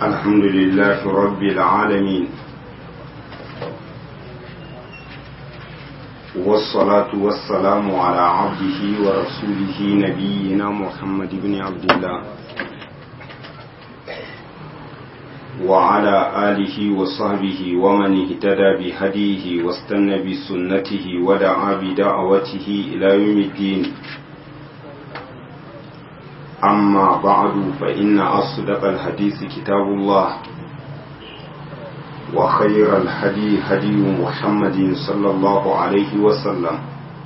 الحمد لله رب العالمين والصلاة والسلام على عبده ورسوله نبينا محمد بن عبد الله وعلى آله وصحبه ومن اهتدى بهديه واستنى بسنته ودعا بدعوته إلى يوم الدين. أما بعد فإن أصدق الحديث كتاب الله وخير الهدي هدي محمد صلى الله عليه وسلم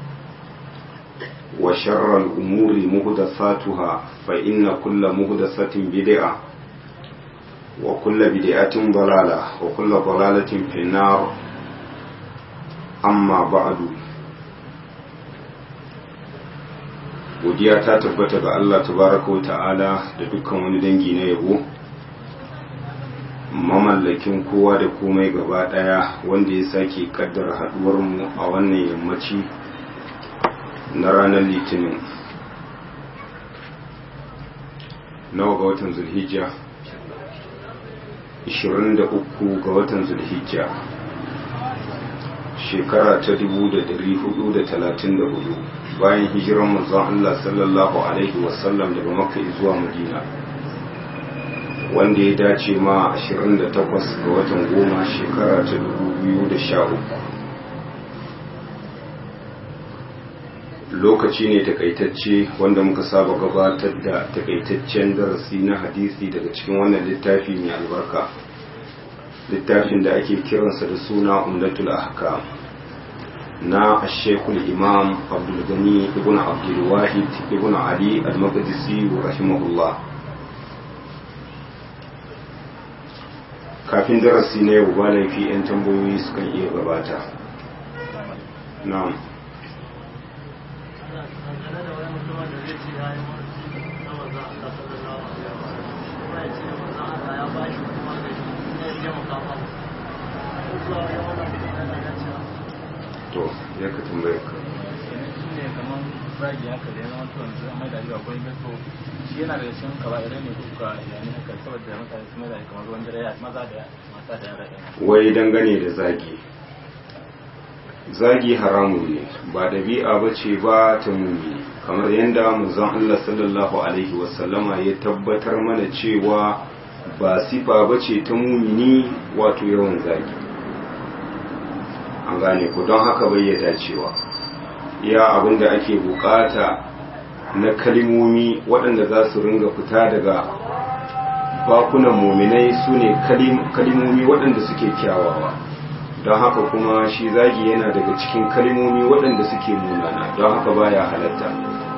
وشر الأمور محدثاتها فإن كل محدثة بدعة وكل بدعة ضلالة وكل ضلالة في النار. أما بعد godiya ta tabbata ga Allah tabaraka wa ta'ala da dukkan wani dangi na yabo, mamallakin kowa da komai gaba daya, wanda ya sake kaddara haduwar mu a wannan yammaci na ranar litinin nawa ga watan zulhijja 23 ga watan zulhijja shekara ta 1434 bayan hijiran manzon Allah sallallahu alaihi wasallam daga Makka zuwa Madina, wanda ya dace ma 28 ga watan goma shekara ta 2013. Lokaci ne takaitacce wanda muka saba gabatar da takaitaccen darasi na hadisi daga cikin wannan littafi mai albarka, littafin da ake kiransa da suna Umdatul Ahkam na Sheikhul Imam Abdul Ghani ibn Abdul Wahid ibn Ali al-Maqdisi rahimahullah. Kafin darasi na yau ba laifi 'yan tambayoyi sukan iya gabata. Na'am. To ya ka tambaye ka ne kaman zagi haka da yana wato yanzu mai da riwa gwai gato shi yana da shin kaba idan ne kuka yani haka saboda mutane su mai da kamar ruwan dare ya maza da mata da yara. Wai dangane da zagi haramun ne, ba dabi'a bace ba ta mumini, kamar yadda manzon Allah sallallahu alaihi wasallama ya tabbatar mana cewa ba sifa bace ta mumini wato yawan zagi. An gane ku, don haka bai ya dacewa. Ya abinda ake bukata na kalimomi waɗanda za su ringa fita daga bakunan muminai su ne kalimomi waɗanda suke kyawawa. Don haka kuma shi zagi yana daga cikin kalimomi waɗanda suke munana, don haka baya halatta.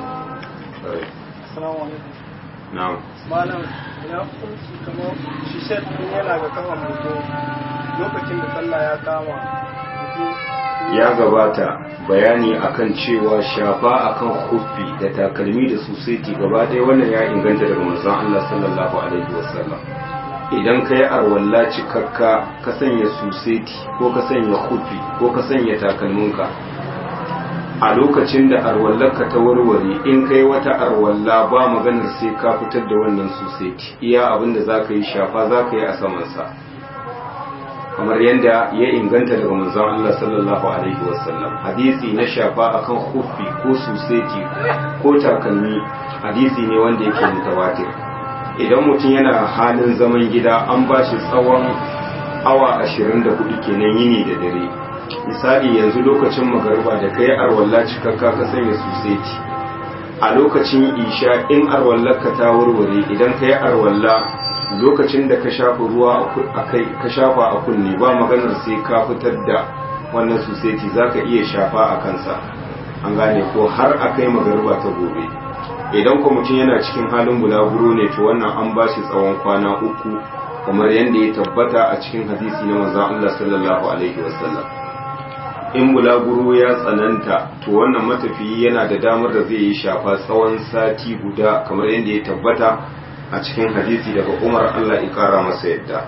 Na'am. Malam, ina hukunci kamar shi shaɗin yana ga kafa mutum lokacin da sallah ya kama. Ya gabata bayani akan cewa shafa akan huffi da takalmi da suseti gaba ɗaya wannan ya inganta daga manzon Allah sallallahu alaihi wasallam. Idan ka yi arwalla cikakka ka sanya suseti ko ka sanya huffi ko ka sanya takalminka, a lokacin da arwallarka ta warware, in kai wata arwalla ba maganar sai ka fitar da wannan suseti, iya abinda za ka yi shafa za ka yi a samansa, kamar yadda ya inganta daga manzon Allah sallallahu alaihi wasallam. Hadisi na shafa akan khuffi ko suseti ko takalmi hadisi ne wanda yake mutawatir. Idan mutum yana halin zaman gida, an ba shi tsawon awa 24 kenan yini da dare. Misali yanzu lokacin magariba da kai arwalla cikakka ka sanya suseti, a lokacin isha in arwallarka ta warware, idan kai arwalla lokacin da ka shafa ruwa a kai ka shafa a kunne, ba maganar sai ka fitar da wannan suseti, za ka iya shafa a kansa, an gane ko har a kai magariba ta gobe. Idan kuma mutum yana cikin halin bulaguro ne, to wannan an ba shi tsawon kwana 3 kamar yadda ya tabbata a cikin hadisi na manzon Allah sallallahu alaihi wasallam. In bulaguro ya tsananta, to wannan matafiyi yana da damar da zai yi shafa tsawon sati guda kamar yadda ya tabbata a cikin hadisi daga Umar, Allah ya kara masa yadda.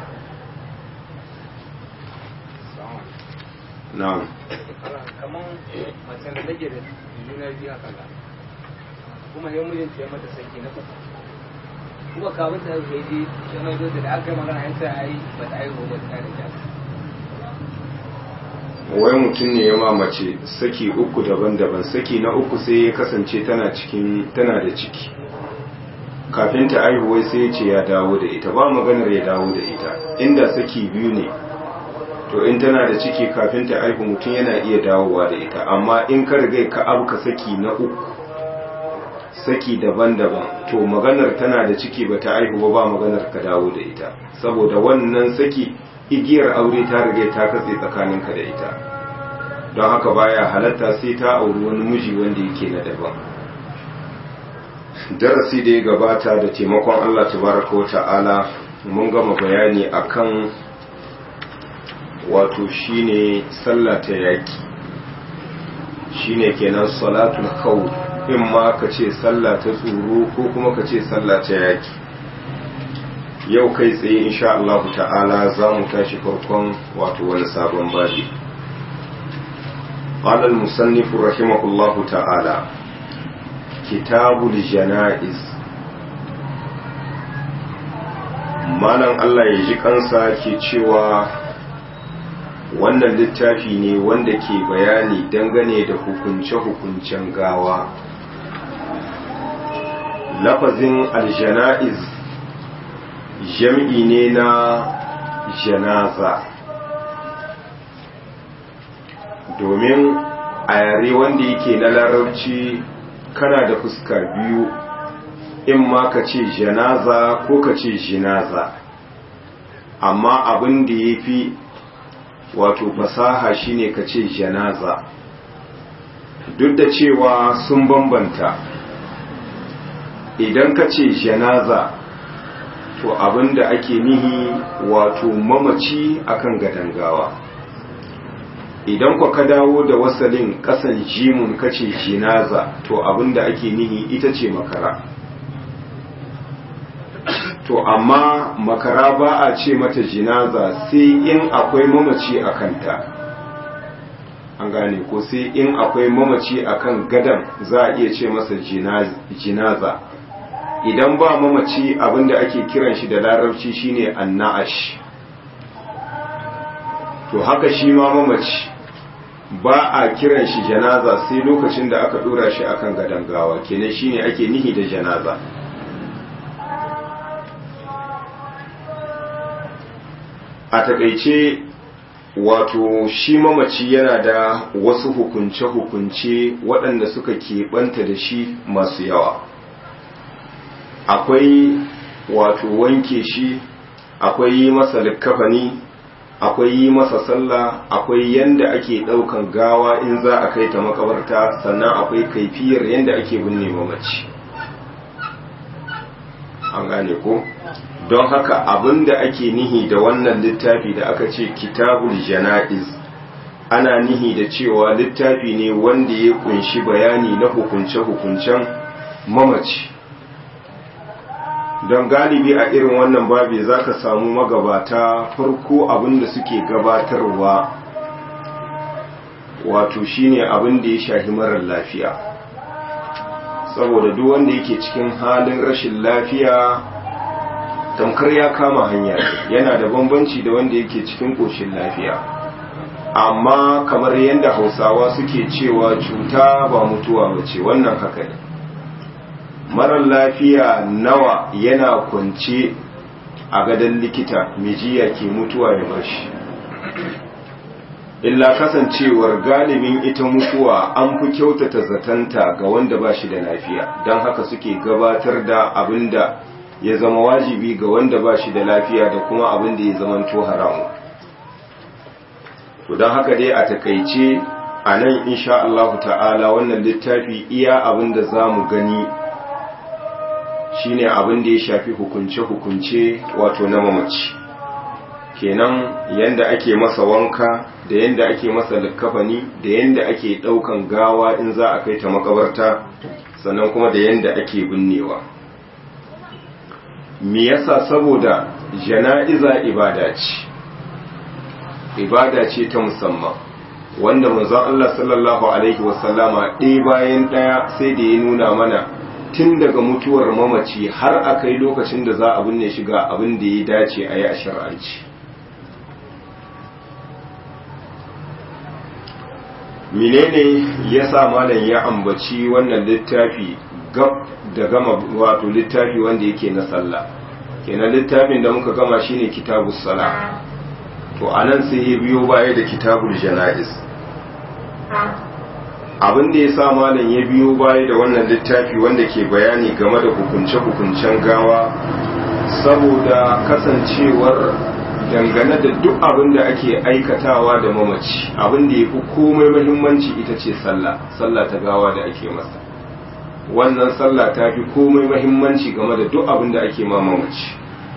Na'am. Kaman mace da take da juna biyu haka kuma yau mijinta ya mata saki na fata kuma kafin ta haihu ya je ya mai da aka yi magana ya sa ai ba ta haihu ba ta da wai mutum ne ya mamace saki uku daban-daban, saki na uku sai ya kasance tana da ciki, kafin ta aihu wai sai ya ce ya dawo da ita. Ba maganar ya dawo da ita, inda saki biyu ne to in tana da ciki kafin ta aihu mutum yana iya dawowa da ita, amma in ka riga ka abuka saki na uku, saki daban-daban, to maganar tana da ciki ba ta aihu ba maganar ka dawo da ita, saboda wannan saki igiyar aure ta riga ta katse tsakaninka da ita, don haka baya halatta sai ta auri wani miji wanda yake na daban. Darasi da ya gabata da taimakon Allah tabaraka wa ta'ala mun gama bayani akan wato shine sallah ta yaki, shine kenan salatul khawf, in ma ka ce sallah ta tsoro ko kuma ka ce sallah ta yaki. Yau kai tsaye insha Allah ta'ala za mu tashi farkon wato wani sabon babi. قال المصنف رحمه الله تعالى كتاب الجنائز. malam Allah ya ji kansa ke cewa wannan littafi ne wanda ke bayani dangane da hukunce-hukuncen gawa. Lafazin aljana'iz jam'i ne na janaza, domin a yare wanda yake na larabci kana da fuska biyu, in ma ka ce janaza ko ka ce jinaza, amma abin da ya fi wato fasaha shine ka ce janaza, duk da cewa sun bambanta. Idan ka ce janaza to abin da ake nihi wato mamaci akan gadangawa, idan ka dawo da wasalin kasan jimun kace jinaza to abin da ake nihi ita ce makara. To amma makara ba a ce mata jinaza sai in akwai mamaci a kanta, an gane ko, sai in akwai mamaci akan gadan za a iya ce masa jinaza. Idan ba mamaci abinda ake kiran shi da larabci shine anna'ash. To haka shi ma mamaci ba a kiran shi janaza sai lokacin da aka dora shi akan gadan gawa, kenan shine ake nihi da janaza. A takaice wato shi mamaci yana da wasu hukunce-hukunce waɗanda suka keɓanta da shi masu yawa. Akwai wato wanke shi, akwai yi masa likkafani, akwai yi masa sallah, akwai yanda ake ɗaukan gawa in za a kai ta makabarta, sannan akwai kaifiyar yanda ake binne mamaci. An gane ko? Don haka abinda ake nihi da wannan littafi da aka ce kitabul jana'iz, ana nihi da cewa littafi ne wanda ya kunshi bayani na hukunce-hukuncen mamaci. Don galibi a irin wannan babi za ka samu magabata farko abinda suke gabatarwa wato shine abinda ya shahi marar lafiya, saboda duk wanda yake cikin halin rashin lafiya tamkar ya kama hanya, yana da bambanci da wanda yake cikin ƙoshin lafiya. Amma kamar yadda Hausawa suke cewa cuta ba mutuwa bace, wannan haka ne. Marar lafiya nawa yana kwance a gadon likita, mijiya ke mutuwa ya bashi. Illa kasancewar galibin ita mutuwa an fi kyautata zatanta ga wanda ba shi da lafiya, don haka suke gabatar da abinda ya zama wajibi ga wanda ba shi da lafiya da kuma abin da ya zamanto haramu. To don haka dai a takaice a nan insha Allah ta'ala wannan littafi iya abin da za mu gani shine abin da ya shafi hukunce-hukunce wato na mamaci, kenan yanda ake masa wanka da yanda ake masa likkafani da yanda ake ɗaukan gawa in za a kai ta makabarta, sannan kuma da yanda ake binnewa. Me yasa? Saboda jana'iza ibada ce ta musamman wanda manzon Allah sallallahu alaihi wasallama ɗaya bayan ɗaya sai da ya nuna mana tun daga mutuwar mamaci har a kai lokacin da za a binne shi ga abin da ya dace a yi a shar'anci. menene ya sa malam ya ambaci wannan littafi gab da gama wato littafi wanda yake na sallah? Kenan littafin da muka gama shine kitabus sala, to anan sai ya biyo baya da kitabul janaiz. Abin da ya sa malam ya biyo baya da wannan littafi wanda ke bayani game da hukunce-hukuncen gawa, saboda kasancewar dangane da duk abin da ake aikatawa da mamaci, abin da ya fi komai muhimmanci ita ce sallah ta gawa da ake masa. Wannan sallah ta fi komai muhimmanci game da duk abin da ake ma mamaci.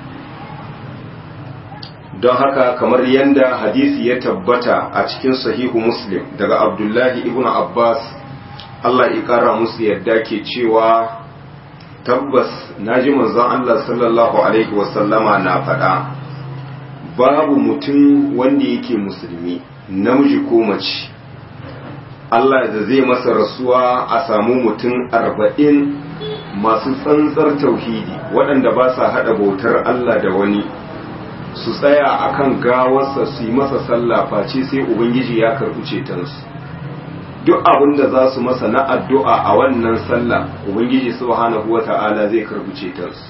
Don haka kamar yadda hadisi ya tabbata a cikin sahihu Muslim daga Abdullahi ibn Abbas, Allah ya kara musu yadda, ke cewa tabbas naji manzon Allah sallallahu alaihi wasallama na faɗa, babu mutum wanda yake musulmi, namiji ko mace, Allah da zai masa rasuwa a samu mutum 40 masu tsantsar tauhidi waɗanda ba sa haɗa bautar Allah da wani, su tsaya akan gawarsa su yi masa sallah face sai Ubangiji ya karɓi cetonsu. Duk abin da za su masa na addu'a a wannan sallah, Ubangiji subhanahu wata'ala zai karɓi cetonsu.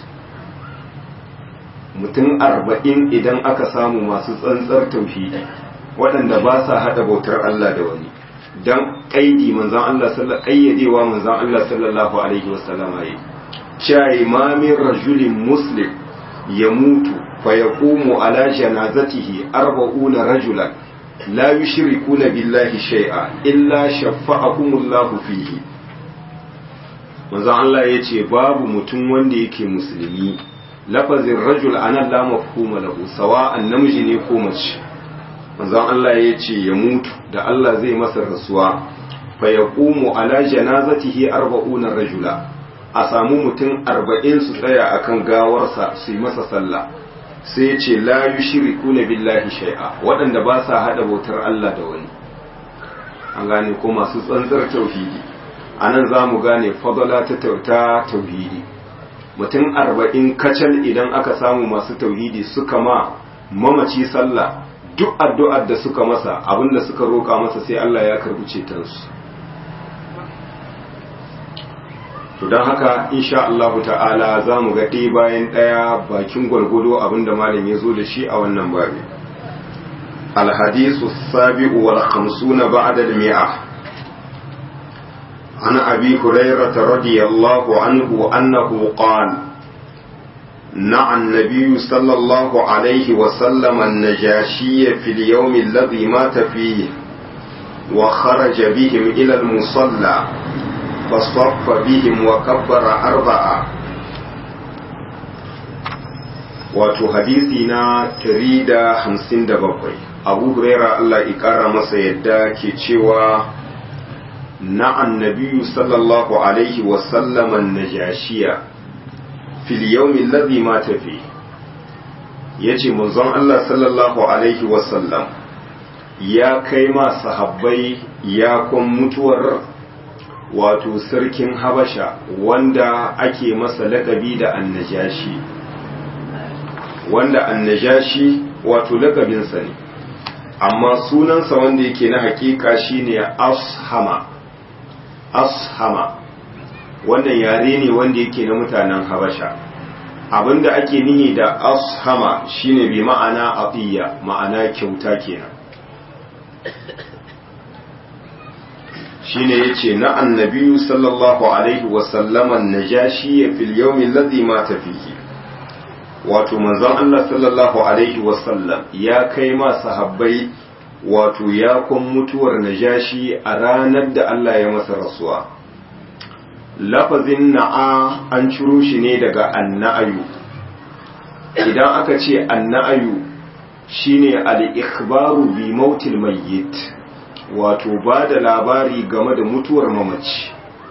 Mutum 40 idan aka samu masu tsantsar tauhidi waɗanda ba sa haɗa bautar Allah da wani, don ƙaidi manzan Allah ƙayyadewa manzan Allah sallallahu alaihi wasallama yi, cewa ma min rajulin muslim ya mutu fa yaqumu ala janazatihi 40 rajulan la yushrikuna billahi shay'a illa shafa'ahumullahu fihi. manzon Allah yace babu mutum wanda yake musulmi, lafazin rajul anan la mafhuma lahu, sawa'an namiji ne ko mace. manzon Allah yace ya mutu da Allah zai masa rasuwa fa yaqumu ala janazatihi 40 rajula, a samu mutum 40 su tsaya akan gawarsa su yi masa sallah. Sai ya ce la yushrikuna billahi shay'a, waɗanda ba sa hada bautar Allah da wani. An gane ko masu tsantsar tauhidi. Anan za mu gane fadala ta tauhidi. Mutum 40 kacal idan aka samu masu tauhidi suka ma mamaci sallah, duk addu'ar da suka masa, abinda suka roƙa masa sai Allah ya karbi cetonsu. To don haka insha Allah ta'ala za mu ga ɗaya bayan ɗaya bakin gwargwado abinda malam ya zo da shi a wannan babi. Alhadisu sabi'u wal khamsuna ba'da al-mi'a. An Abi Hurairah radiyallahu anhu annahu qala نعى النبي صلى الله عليه وسلم النجاشي في اليوم الذي مات فيه وخرج بهم إلى المصلى فصف بهم وكبر 4. wato hadisi na 157 Abu Huraira Allah ikara masa yadda ke cewa na annabiyu sallallahu alaihi wasallam an-najashiya fil yawmi alladhi mata fi, yace manzon Allah sallallahu alaihi wasallam ya kai ma sahabbai ya kun mutuwar wato sarkin Habasha wanda ake masa laƙabi da annajashi, wanda annajashi wato laƙabinsa ne, amma sunansa wanda yake na hakika shine ashama. Wannan yare ne wanda yake na mutanen Habasha. Abinda ake nihi da ashama shine bi ma'ana atiya, ma'ana kyauta kenan. Shine yace na annabiyu sallallahu alaihi wasallam an-najashi fil yawm alladhi mata fihi, wato manzon Allah sallallahu alaihi wasallam ya kai ma sahabbai wato ya kun mutuwar najashi a ranar da Allah ya masa rasuwa. Lafazin na'a an ciro shi ne daga anna'ayu. Idan aka ce anna'ayu shine al-ikhbaru bi mautil mayyit, wato ba da labari game da mutuwar mamaci.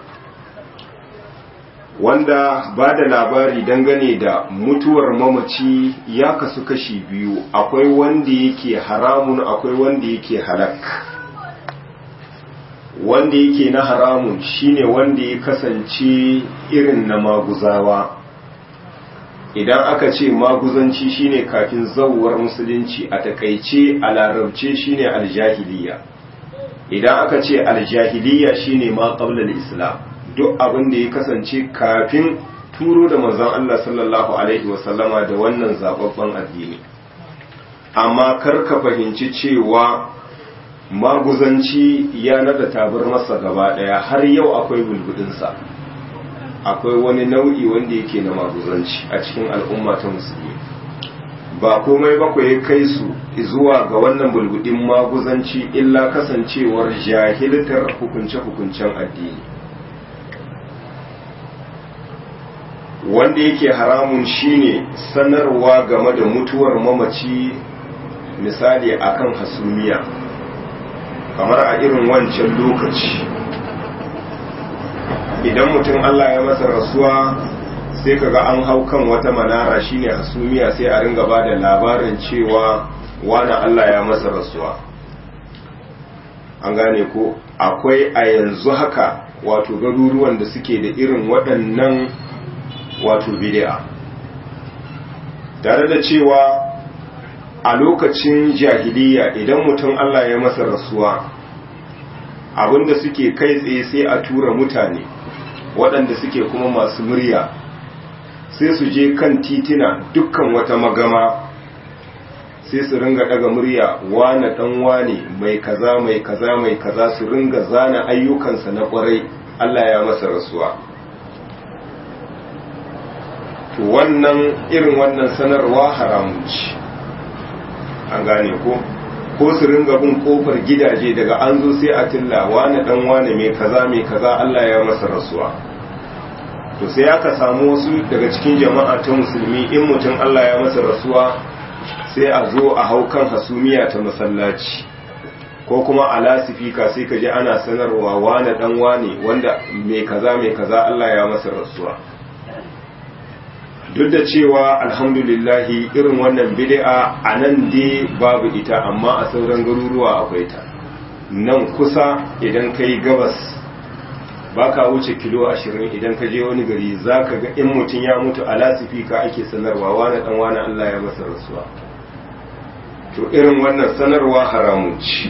Wanda ba da labari dangane da mutuwar mamaci ya kasu kashi biyu, akwai wanda yake haramun, akwai wanda yake halak. wanda yake na haramun shine wanda ya kasance irin na maguzawa. Idan aka ce maguzanci shine kafin zawar musulunci, a takaice a larabce shine aljahiliya. Idan aka ce aljahiliya shine ma qabla al-islam, duk abin da ya kasance kafin turo da manzon Allah sallallahu alaihi wasallama da wannan zababban addini. Amma kar ka fahimci cewa maguzanci ya nada tabar masa gaba daya, har yau akwai bulbudinsa. Akwai wani nau'i wanda yake na maguzanci a cikin al'umma ta musulmi. Ba komai ba ya kai su zuwa ga wannan bulbudin maguzanci illa kasancewar jahiltar hukunce-hukuncen addini. Wanda yake haramun shine sanarwa game da mutuwar mamaci, misali akan hasumiya, kamar a irin wancan lokaci. Idan mutum Allah ya masa rasuwa sai kaga an hau kan wata manara shine hasumiya, sai a ringa bada labarin cewa wani Allah ya masa rasuwa. An gane ko akwai a yanzu haka wato garuruwan da suke da irin waɗannan wato bid'a, tare da cewa a lokacin jahiliya idan mutum Allah ya masa rasuwa abinda suke kai tsaye sai a tura mutane waɗanda suke kuma masu murya, sai su je kan titina dukkan wata magama sai su ringa daga murya, wane dan wane mai kaza mai kaza mai kaza, su ringa zana ayyukansa na kwarai Allah ya masa rasuwa. To wannan irin wannan sanarwa haramun ce, an gane ko su ringa bin kofar gidaje daga an zo sai a tilla wane dan wane mai kaza Allah ya masa rasuwa. To sai aka samu wasu daga cikin jama'a ta musulmi, in mutum Allah ya masa rasuwa sai a zo a hau kan hasumiya ta masallaci ko kuma a lasifika sai ka ji ana sanarwa wane dan wane wanda mai kaza Allah ya masa rasuwa. Duk da cewa alhamdulillahi irin wannan bid'a a nan dai babu ita, amma a sauran garuruwa akwai ta. Nan kusa idan kai gabas baka wuce kilo 20, idan ka je wani gari zaka ga in mutum ya mutu a lasifika ake sanarwa wani dan wani Allah ya masa rasuwa. To irin wannan sanarwa haramun ce,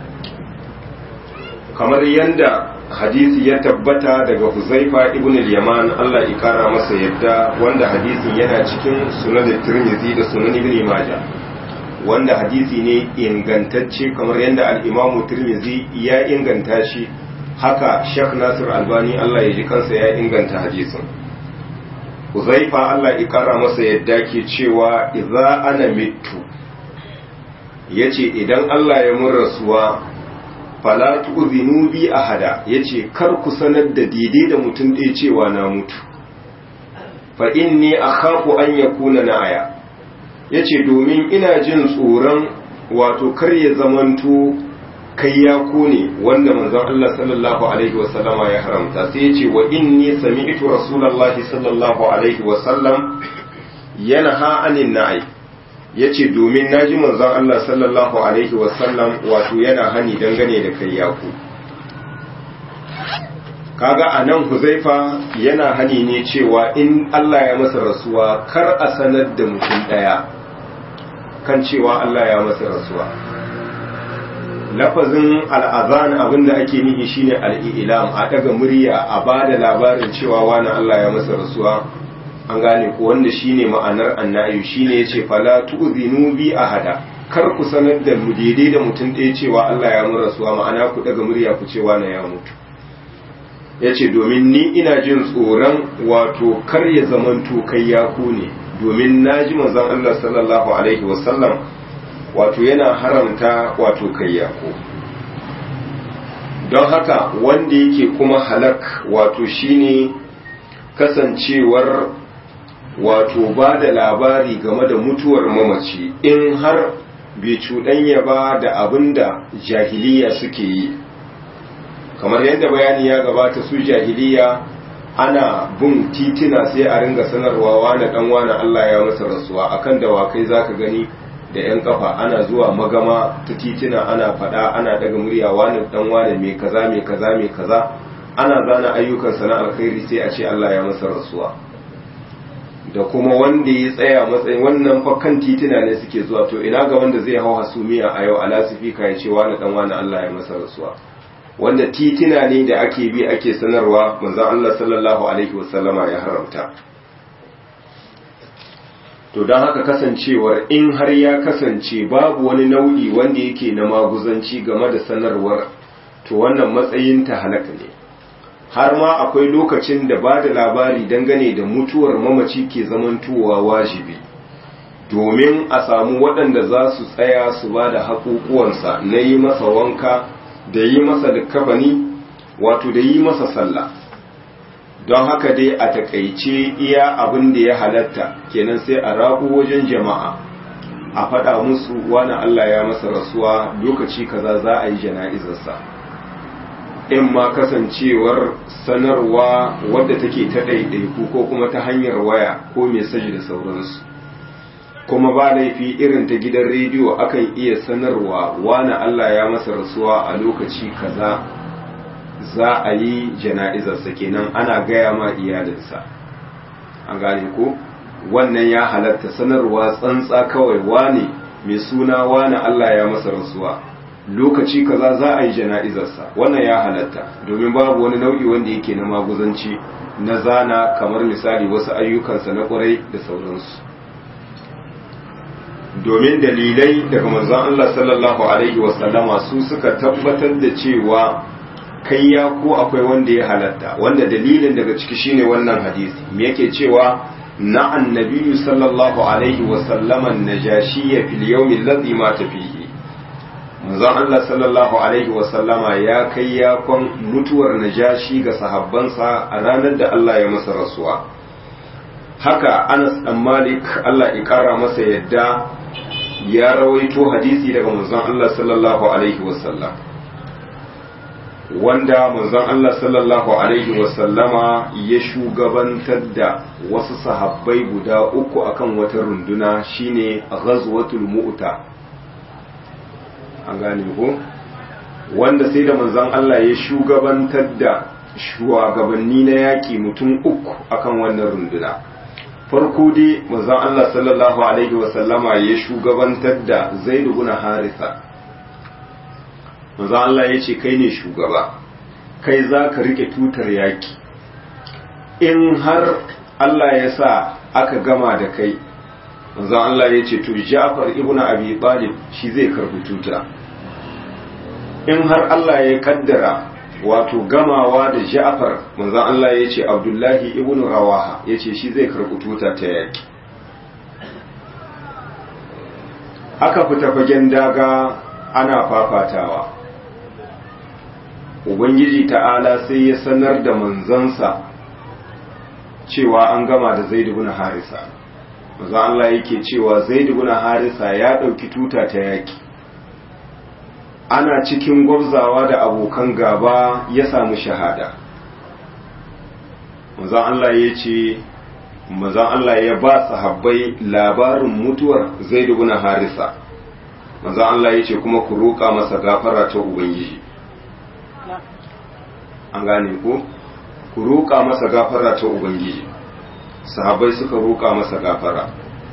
kamar yanda hadisi ya tabbata daga Huzaifa ibn al-Yaman Allah ya kara masa yadda, wanda hadisin yana cikin sunan Tirmidhi da sunan Ibn Majah, wanda hadisi ne ingantacce kamar yanda al-Imam Tirmidhi ya inganta shi, haka Sheikh Nasir Albani Allah ya ji kansa ya inganta hadisin. Huzaifa Allah ya kara masa yadda ke cewa idza ana mitu, yace idan Allah ya mun rasuwa fala tu'zinu bi ahada, yace kar ku sanar da daidai da mutum ɗaya cewa na mutu, fa inni akhafu an yakuna na'aya, yace domin ina jin tsoron wato kar ya zamanto kai ya kone wanda manzon Allah sallallahu alaihi wasallama ya haramta. Sai yace wa inni sami'tu rasulullahi sallallahu alaihi wasallam yanha anin na'i, yace domin naji manzon Allah sallallahu alaihi wasallam wato yana hani dangane da kai yaku. Kaga anan Huzaifa yana hani ne cewa in Allah ya masa rasuwa kar a sanar da mutum daya kan cewa Allah ya masa rasuwa. Lafazin al'azan abinda ake nihi shine al'ilam, a daga murya a bada labarin cewa wani Allah ya masa rasuwa, an gane ko, wanda shine ma'anar annayu, shine yace fala tu'zinu bi ahada, kar ku sanar da mu daidai da mutum ɗaya cewa Allah ya mun rasuwa, ma'ana ku daga murya ku ce wani ya mutu. Yace domin ni ina jin tsoron wato kar ya zamanto kai ya ne, domin naji manzon Allah sallallahu alaihi wasallam wato yana haramta wato kai yako. Don haka wanda yake kuma halak wato shine kasancewar wato ba da labari game da mutuwar mamaci in har bai cuɗanya ba da abin da jahiliya suke yi. Kamar yadda bayani ya gabata, su jahiliya ana bin titina sai a ringa sanarwa wane dan wane Allah ya masa rasuwa, akan dawakai zaka gani da da 'yan kafa ana zuwa magama ta titina ana fada ana daga murya wani dan wani mai kaza mai kaza mai kaza ana zana ayyukansa na alkhairi sai a ce Allah ya masa rasuwa. Da kuma wanda ya tsaya matsayin wannan fakkan titina ne suke zuwa, to ina ga wanda zai hau hasumiya a yau a lasifika ya ce wani dan wani Allah ya masa rasuwa, wanda titina ne da ake bi ake sanarwa manzon Allah sallallahu alaihi wasallama ya haramta. To don haka kasancewar in har ya kasance babu wani nau'i wanda yake na maguzanci game da sanarwar, to wannan matsayin ta halaka ne. Har ma akwai lokacin da ba da labari dangane da mutuwar mamaci ke zamantowa wajibi, domin a samu waɗanda za su tsaya su ba da haƙuƙuwansa na yi masa wanka da yi masa likkafani, wato da yi masa sallah. Don haka dai a takaice iya abin da ya halatta kenan sai a rabu wajen jama'a a faɗa musu wani Allah ya masa rasuwa lokaci kaza za a yi jana'izarsa. In ma kasancewar sanarwa wadda take ta ɗaiɗaiku ko kuma ta hanyar waya ko mesaji da sauransu, kuma ba laifi irin ta gidan rediyo akan iya sanarwa wani Allah ya masa rasuwa a lokaci kaza za a yi jana'izarsa, kenan ana gaya ma iyalinsa. An gane ko wannan ya halatta, sanarwa tsantsa kawai wane mai suna wane Allah ya masa rasuwa lokaci kaza za a yi jana'izarsa, wannan ya halatta, domin babu wani nau'i wanda yake na maguzanci na zana kamar misali wasu ayyukansa na ƙwarai da sauransu. Domin dalilai daga manzon Allah sallallahu alaihi wasallama su suka tabbatar da cewa kai ya ko akwai wanda ya halatta, wanda dalilin daga ciki shine wannan hadisi me yake cewa na annabi sallallahu alaihi wasallama najashiyya fil yawm alladhi mata fihi. Manzon Allah sallallahu alaihi wasallama ya kai yakon mutuwar najashi ga sahabbansa a ranar da Allah ya masa rasuwa. Haka Anas dan Malik Allah ya kara masa yadda ya rawaito hadisi daga manzon Allah sallallahu alaihi wasallam, wanda manzon Allah sallallahu alaihi wasallama ya shugabantar da wasu sahabbai guda uku akan wata runduna shine ghazwatul mu'ta. An gane ko wanda sai da manzon Allah ya shugabantar da shugabanni na yaki mutum uku akan wannan runduna. Farko dai manzon Allah sallallahu alaihi wasallama ya shugabantar da Zaid ibn Haritha. manzo Allah ya ce kai ne shugaba, kai za ka rike tutar yaki, in har Allah ya sa aka gama da kai, manzo Allah ya ce to Ja'far ibn Abi Talib shi zai karbi tuta. In har Allah ya kaddara wato gamawa da Ja'far, manzo Allah ya ce Abdullahi ibn Rawaha ya ce shi zai karbi tuta ta yaki. Aka fita fagen daga ana fafatawa, Ubangiji ta'ala sai ya sanar da manzansa cewa an gama da Zaid ibn Harisa. Manzo Allah yake cewa Zaid ibn Harisa ya dauki tuta ta yaki. Ana cikin gwabzawa da abokan gaba ya samu shahada. Manzo Allah ya ce manzo Allah ya ba sahabbai labarin mutuwar Zaid ibn Harisa. Manzo Allah ya ce kuma ku roƙa masa gafara ta Ubangiji. An gane ko ku roƙa masa gafara ta Ubangiji. Sahabbai suka roƙa masa gafara.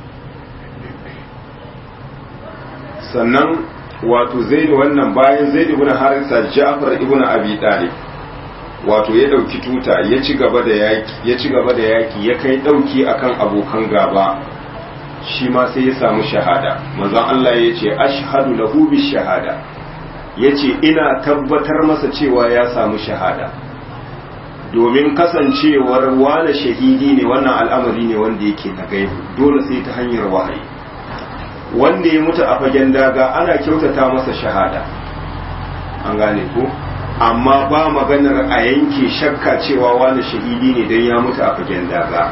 Sannan wato Zaid wannan bayan Zaid ibn Harisa, Ja'far ibn Abi Talib wato ya dauki tuta ya ci gaba da yaki ya kai dauki akan abokan gaba, shi ma sai ya samu shahada. Manzon Allah ya ce ashhadu lahu bi shahada, ya ce ina tabbatar masa cewa ya samu shahada, domin kasancewar wane shahidi ne wannan al'amari ne wanda yake na gaibu, dole sai ta hanyar wahayi. Wanda ya mutu a fagen daga ana kyautata masa shahada, an gane ko, amma ba maganar a yanke shakka cewa wane shahidi ne don ya mutu a fagen daga.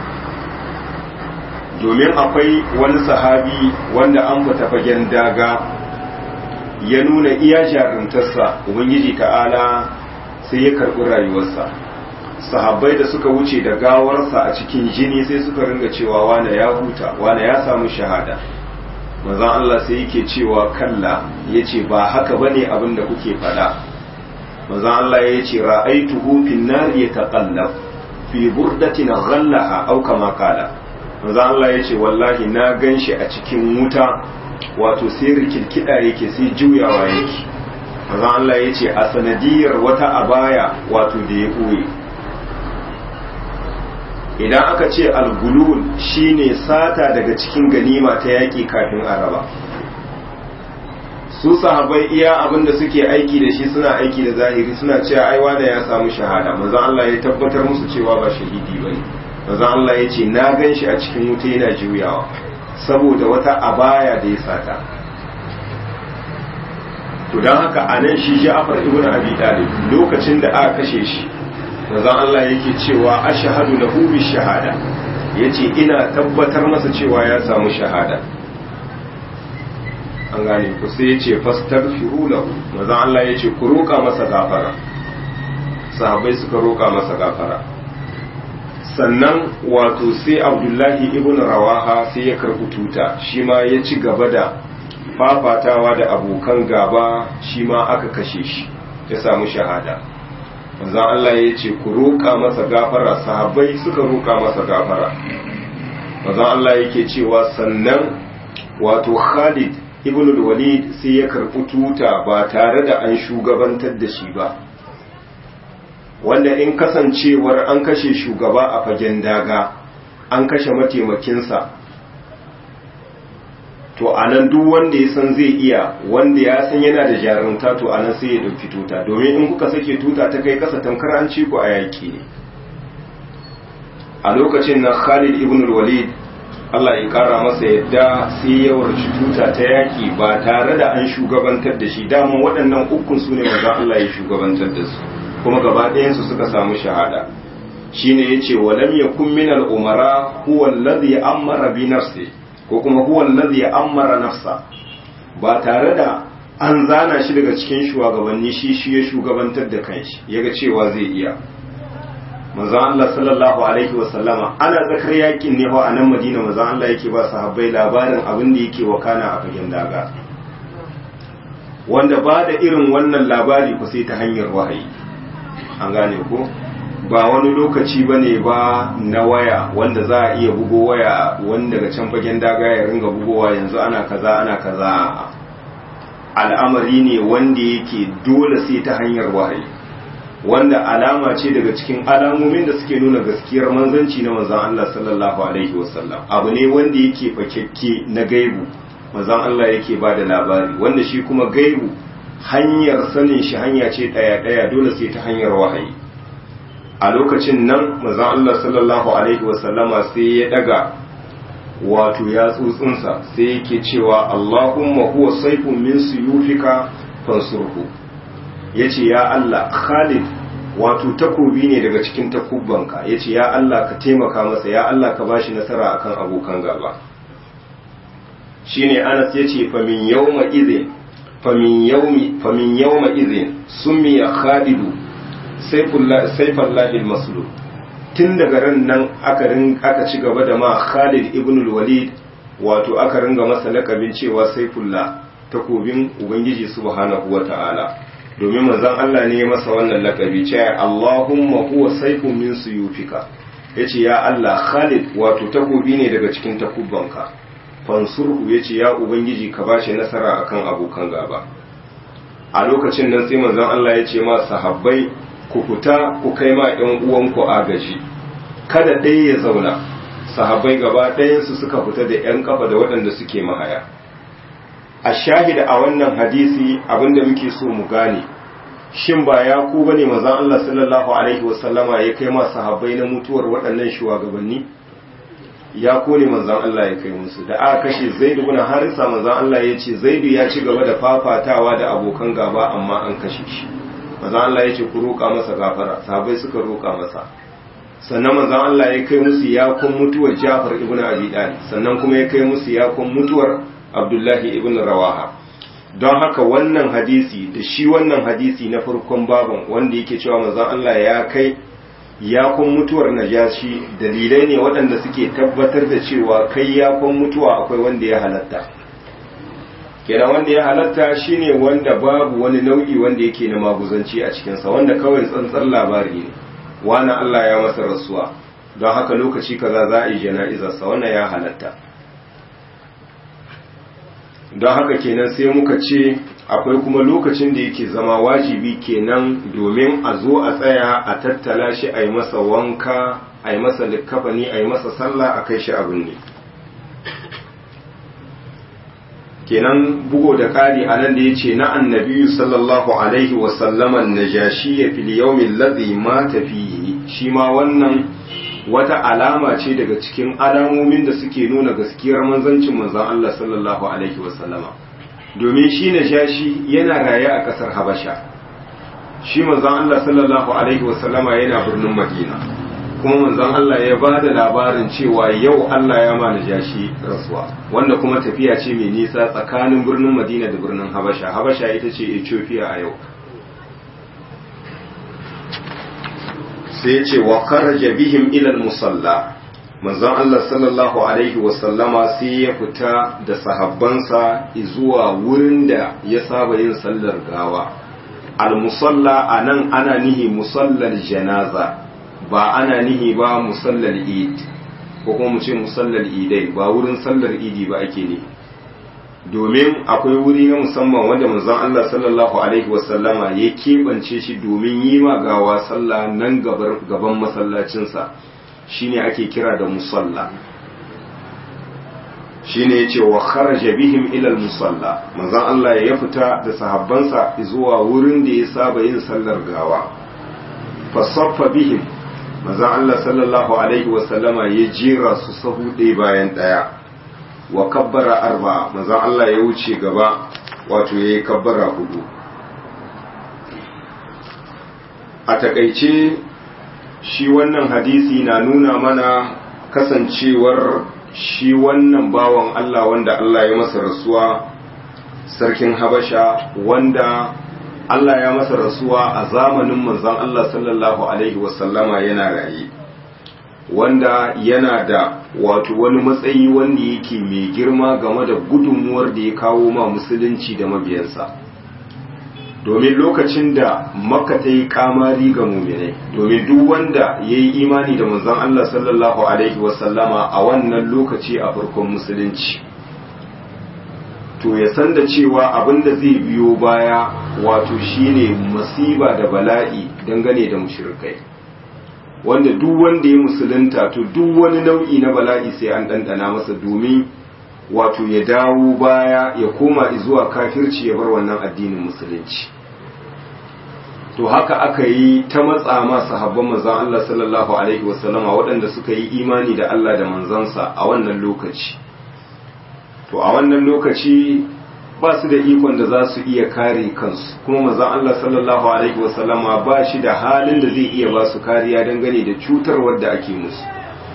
Domin akwai wani sahabi wanda an fita fagen daga ya nuna iya jarumtarsa, Ubangiji ta'ala sai ya karɓi rayuwarsa. Sahabbai da suka wuce da gawarsa a cikin jini sai suka ringa cewa wane ya huta, wane ya samu shahada. manzon Allah sai yake cewa kalla, yace ba haka bane abin da kuke faɗa. manzon Allah yace ra'aituhu fin nari yataqallab fi burdatin ghallaha aw kama qala. manzon Allah yace wallahi na ganshi a cikin wuta, wato sai rikilkida yake sai juyawa yake. manzon Allah yace a sanadiyar wata abaya wato da ya koyi. idan aka ce al-gulul shine sata daga cikin ganima ta yaki kafin araba. su sahabbai iya abinda suke aiki da shi suna aiki da zahiri, suna cewa ai wanda ya samu shahada. manzon Allah ya tabbatar musu cewa ba shahidi bane. manzon Allah ya ce na ganshi a cikin wuta yana juyawa saboda wata abaya da ya sata. to dan haka anan shi Ja'far ibn Abi Talib lokacin da aka kashe shi, manzon Allah yake cewa ashhadu lahu bi shahada, yace ina tabbatar masa cewa ya samu shahada. an gane ku, sai yace fastaghfiru lahu, manzon Allah yace ku roka masa gafara. sahabbai suka roka masa gafara. sannan wato sai Abdullahi ibn Rawaha sai ya karɓi tuta, shi ma ya ci gaba da fafatawa da abokan gaba, shi ma aka kashe shi ya samu shahada. manzon Allah ya ce ku roƙa masa gafara, sahabbai suka roƙa masa gafara. manzon Allah yake cewa sannan wato Khalid ibn al-Walid sai ya karɓi tuta ba tare da an shugabantar da shi ba, wanda in kasancewar an kashe shugaba a fagen daga an kashe mataimakinsa, to anan duk wanda ya san zai iya, wanda ya san yana da jarumta, to anan sai ya dauki tuta, domin in kuka sake tuta ta kai kasa tamkar an ci ku a yaki ne. a lokacin nan Khalid ibn al-Walid Allah ya kara masa yadda sai ya warci tuta ta yaki ba tare da an shugabantar da shi. daman waɗannan ukun su ne manzon Allah ya shugabantar da su, kuma gaba ɗayan su suka samu shahada. shine yace walam yakun min al-umara huwa alladhi amara bi nafsihi, ko kuma huwa allazi amara nafsa, ba tare da an zana shi daga cikin shugabanni, shi ya shugabantar da kanshi yaga cewa zai iya. manzon Allah sallallahu alaihi wa sallama ana zakar yakin ne a nan Madina, manzon Allah yake ba sahabbai labarin abin da yake wakana a fagen daga, wanda ba da irin wannan labari ku sai ta hanyar wahayi. an gane ko, ba wani lokaci ba ne ba na waya wanda za a iya bugo waya wanda daga can fagen daga ya ringa bugowa yanzu ana kaza. al'amari ne wanda yake dole sai ta hanyar wahayi, wanda alama ce daga cikin alamomin da suke nuna gaskiyar manzanci na manzan Allah sallallahu alaihi wasallam. abu ne wanda yake fakekke na gaibu, manzan Allah yake ba da labari, wanda shi kuma gaibu hanyar sanin shi hanya ce ɗaya dole sai ta hanyar wahayi. a lokacin nan manzon Allah sallallahu alaihi wasallama sai ya daga wato ya tsutsunsa sai yake cewa Allahumma huwa sayfun min suyufika fansurhu, yace ya Allah Khalid wato takobi ne daga cikin takubbanka, yace ya Allah ka taimaka masa, ya Allah ka bashi nasara akan abokan gaba. shine Anas yace famin yawma idhin sumiya Khalidu saifallahi al-maslul. tun daga ran nan aka ci gaba da ma Khalid ibn al-Walid wato aka ringa masa lakabin cewa saifullah, takobin ubangiji subhanahu wata'ala, domin manzon Allah ne ya masa wannan lakabi cewa Allahumma huwa saifun min suyufika, yace ya Allah Khalid wato takobi ne daga cikin takubbanka, fansurhu yace ya ubangiji ka bashi nasara akan abokan gaba. a lokacin nan sai manzon Allah ya ce ma sahabbai ku fita ku kai ma ɗan uwanku agaji, kada ɗaya ya zauna. sahabbai gaba ɗayansu suka fita da ‘yan kafa da waɗanda suke mahaya. a shahida a wannan hadisi abinda muke so mu gane, shin ba ya ku bane manzon Allah sallallahu alaihi wasallama ya kai ma sahabbai na mutuwar waɗannan shugabanni? ya kone manzon Allah ya kai musu. da aka kashe Zaid ibn Harisa, manzon Allah ya ce Zaid ya ci gaba da fafatawa da abokan gaba amma an kashe shi. manzon Allah ya ce ku roƙa masa gafara, sahabbai suka roƙa masa. sannan manzon Allah ya kai musu yakon mutuwar Ja'far ibn Abi Talib, sannan kuma ya kai musu yakon mutuwar Abdullahi ibn Rawaha. don haka wannan hadisi da shi wannan hadisi na farkon baban wanda yake cewa manzon Allah ya kai yakon mutuwar Najashi, dalilai ne waɗanda suke tabbatar da cewa kai yakon mutuwa akwai wanda ya halatta, kenan wanda ya halatta shine wanda babu wani nau'i wanda yake na maguzanci a cikinsa, wanda kawai tsantsar labari ne, wani Allah ya masa rasuwa don haka lokaci kaza za a yi jana'izarsa, wannan ya halatta. Don haka kenan sai muka ce akwai kuma lokacin da yake zama wajibi kenan domin a zo a tsaya a tattala shi, a yi masa wanka, a yi masa likkafani, a yi masa sallah, a kai shi abin ne. Kenan bugo da ƙari a nan da ya ce na annabi sallallahu alaihi wasallaman najashi ya fil yawmin ladhi mata fihi, shi ma wannan wata alama ce daga cikin alamomin da suke nuna gaskiyar manzancin manzon Allah sallallahu alaihi wasallama, domin shi najashi yana raye a ƙasar Habasha, shi manzon Allah sallallahu alaihi wasallama yana birnin Madina, kuma manzon Allah ya ba da labarin cewa yau Allah ya ma najashi rasuwa, wanda kuma tafiya ce mai nisa tsakanin birnin Madina da birnin Habasha. Habasha ita ce Ethiopia a yau. Sai ce wa kharaja bihim ila musalla, manzon Allah sallallahu alaihi wasallama sai ya fita da sahabbansa zuwa wurin da ya saba yin sallar gawa. Al-musalla anan ana nihi musallal janaza, ba ana nihi ba musallar id, ko kuma mu ce musallar idai, ba wurin sallar idi ba ake ne, domin akwai wuri na musamman wanda manzon Allah sallallahu alaihi wasallama ya keɓance shi domin yi ma gawa sallah nan gaban masallacinsa, shine ake kira da musalla. shine yace wa kharaja bihim ila al-musalla, manzon Allah ya fita da sahabbansa zuwa wurin da ya saba yin sallar gawa. Fasaffa bihim, manzon Allah sallallahu alaihi wasallama ya jira su sahu ɗaya bayan ɗaya. Wa kabbara arba, manzon Allah ya wuce gaba, wato yayi kabbara hudu. A takaice shi wannan hadisi na nuna mana kasancewar shi wannan bawan Allah wanda Allah ya masa rasuwa, sarkin Habasha, wanda Allah ya masa rasuwa a zamanin manzon Allah sallallahu alaihi wasallama yana raye, wanda yana da wato wani matsayi wanda yake mai girma game da gudunmuwar da ya kawo ma musulunci da mabiyansa. Domin lokacin da Makka ta yi kamari ga muminai, domin duk wanda ya yi imani da manzon Allah sallallahu alaihi wasallama a wannan lokaci a farkon musulunci, to ya san da cewa abin da zai biyo baya wato shine masiba da bala'i dangane da mushrikai, wanda duk wanda ya musulunta to duk wani nau'i na bala'i sai an ɗanɗana masa, domin wato ya dawo baya ya koma zuwa kafirci ya bar wannan addinin musulunci. To haka aka yi ta matsa ma sahabban manzon Allah sallallahu alaihi wasallama waɗanda suka yi imani da Allah da manzansa a wannan lokaci. To a wannan lokaci ba su da ikon da za su iya kare kansu, kuma manzon Allah sallallahu alaihi wasallama ba shi da halin da zai iya ba su kariya dangane da cutarwar da ake musu.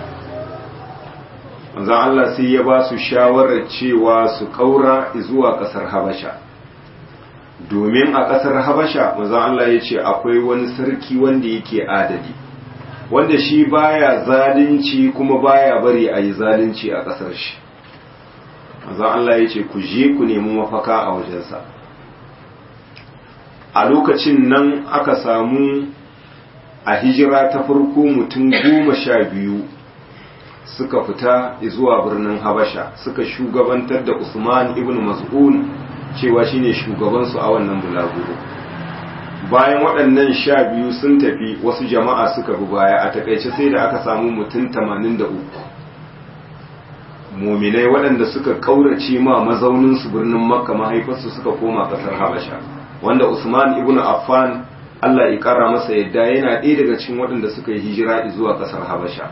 Manzon Allah sai ya ba su shawarar cewa su kaura zuwa ƙasar Habasha, domin a ƙasar Habasha manzon Allah ya ce akwai wani sarki wanda yake adali, wanda shi baya zalunci kuma baya bari a yi zalunci a ƙasar shi. Manzon Allah ya ce ku je ku nemi mafaka a wajensa. A lokacin nan aka samu a hijira ta farko mutum 12 suka fita zuwa birnin Habasha, suka shugabantar da Usman ibn Mas'ud cewa shine shugabansu a wannan bulaguro. Bayan waɗannan 12 sun tafi, wasu jama'a suka bi baya, a takaice sai da aka samu mutum 83 muminai waɗanda suka kaurace ma mazauninsu birnin Makka, mahaifarsu suka koma ƙasar Habasha, wanda Usman ibn Affan Allah ya ƙara masa yadda yana ɗaya daga cikin waɗanda suka yi hijira zuwa ƙasar Habasha.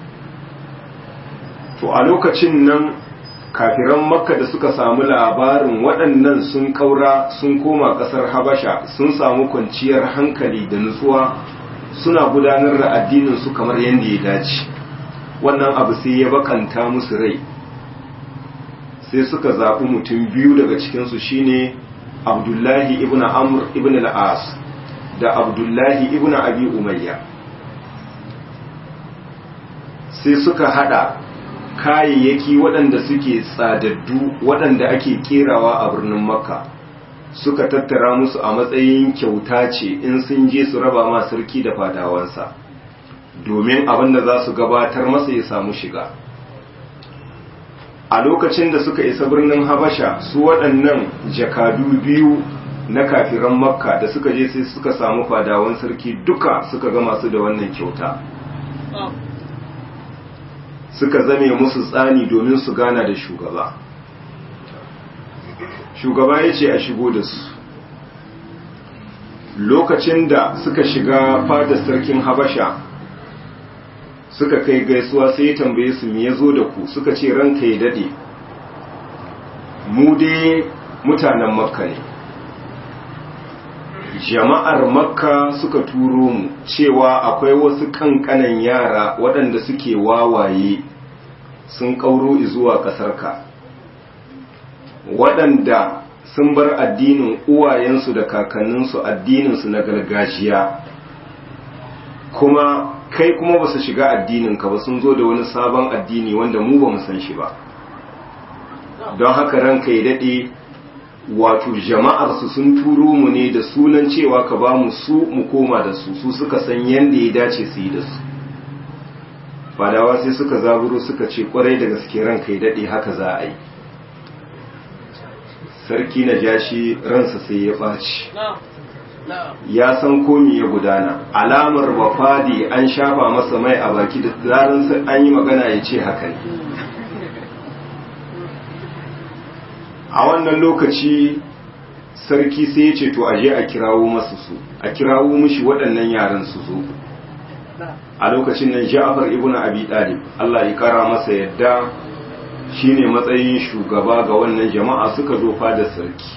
To a lokacin nan kafiran Makka da suka samu labarin waɗannan sun kaura sun koma ƙasar Habasha, sun samu kwanciyar hankali da nutsuwa, suna gudanar da addinin su kamar yadda ya dace. Wannan abu sai ya bakanta musu rai, sai suka zaɓi mutum 2 daga cikinsu, shine Abdullahi ibn Amr ibn al-As da Abdullahi ibn Abi Umayya. Sai suka hada kayayyaki waɗanda suke tsadaddu waɗanda ake kerawa a birnin makka suka tattara musu a matsayin kyauta ce in sun je su raba ma sarki da fadawansa domin abin da za su gabatar masa ya samu shiga. A lokacin da suka isa birnin habasha su waɗannan jakadu biyu na kafiran makka da suka je sai suka samu fadawan sarki duka suka ga masu da wannan kyauta suka zame musu tsani domin su gana da shugaba. Shugaba ya ce a shigo da su. Lokacin da suka shiga fadar sarkin habasha suka kai gaisuwa sai ya tambaye su me ya zo da ku, suka ce ranka ya dade mu dai mutanen makka ne, jama'ar makka suka turo mu cewa akwai wasu kankanan yara waɗanda suke wawaye sun ƙauro zuwa ƙasarka, waɗanda sun bar addinin uwayensu da kakanninsu, addininsu na gargajiya, kuma kai kuma ba su shiga addininka ba, sun zo da wani sabon addini wanda mu ba mu san shi ba. Don haka ranka ya daɗe wato jama'arsu sun turo mu ne da sunan cewa ka ba mu su mu koma da su, su suka san yadda ya dace su yi da su. Fadawa sai suka zaburo suka ce kwarai da gaske ranka ya daɗe haka za a yi. Sarki na jashi ransa sai ya ɓaci, ya san komi ya gudana, alamar bafadi an shafa masa mai a baki da zaran an yi magana ya ce haka ne. A wannan lokaci sarki sai ya ce to aje a kirawo masu su, a kirawo mishi waɗannan yaran su zo. A lokacin nan Ja'far ibn Abi Talib Allah ya kara masa yadda shine matsayin shugaba ga wannan jama'a suka zo fadar sarki.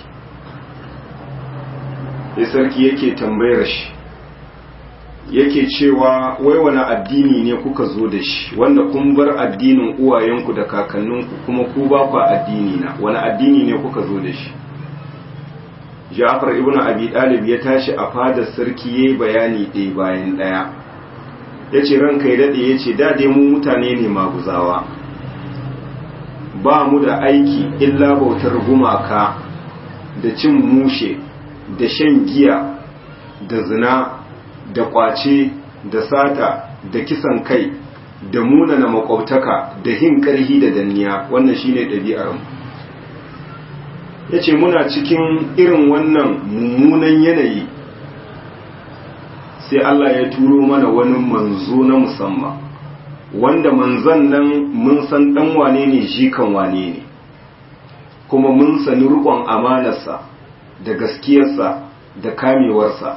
Sai sarki yake tambayar shi, yake cewa wai wani addini ne kuka zo da shi wanda kun bar addinin uwayenku da kakanninku kuma ku ba ku addini na, wani addini ne kuka zo da shi? Ja'far ibn Abi Talib ya tashi a fadar sarki yayi bayani ɗaya bayan ɗaya. Yace ranka ya dade, yace da dai mu mutane ne maguzawa, ba mu da aiki illa bautar gumaka da cin mushe da shan giya da zina da kwace da sata da kisan kai da munana makwabtaka da hin karhi da danniya, wannan shine ɗabi'ar mu. Yace muna cikin irin wannan mummunan yanayi sai Allah ya turo mana wani manzo na musamman, wanda manzon nan mun san dan wane ne jikan wane ne, kuma mun sani riƙon amanarsa da gaskiyarsa da kamewarsa.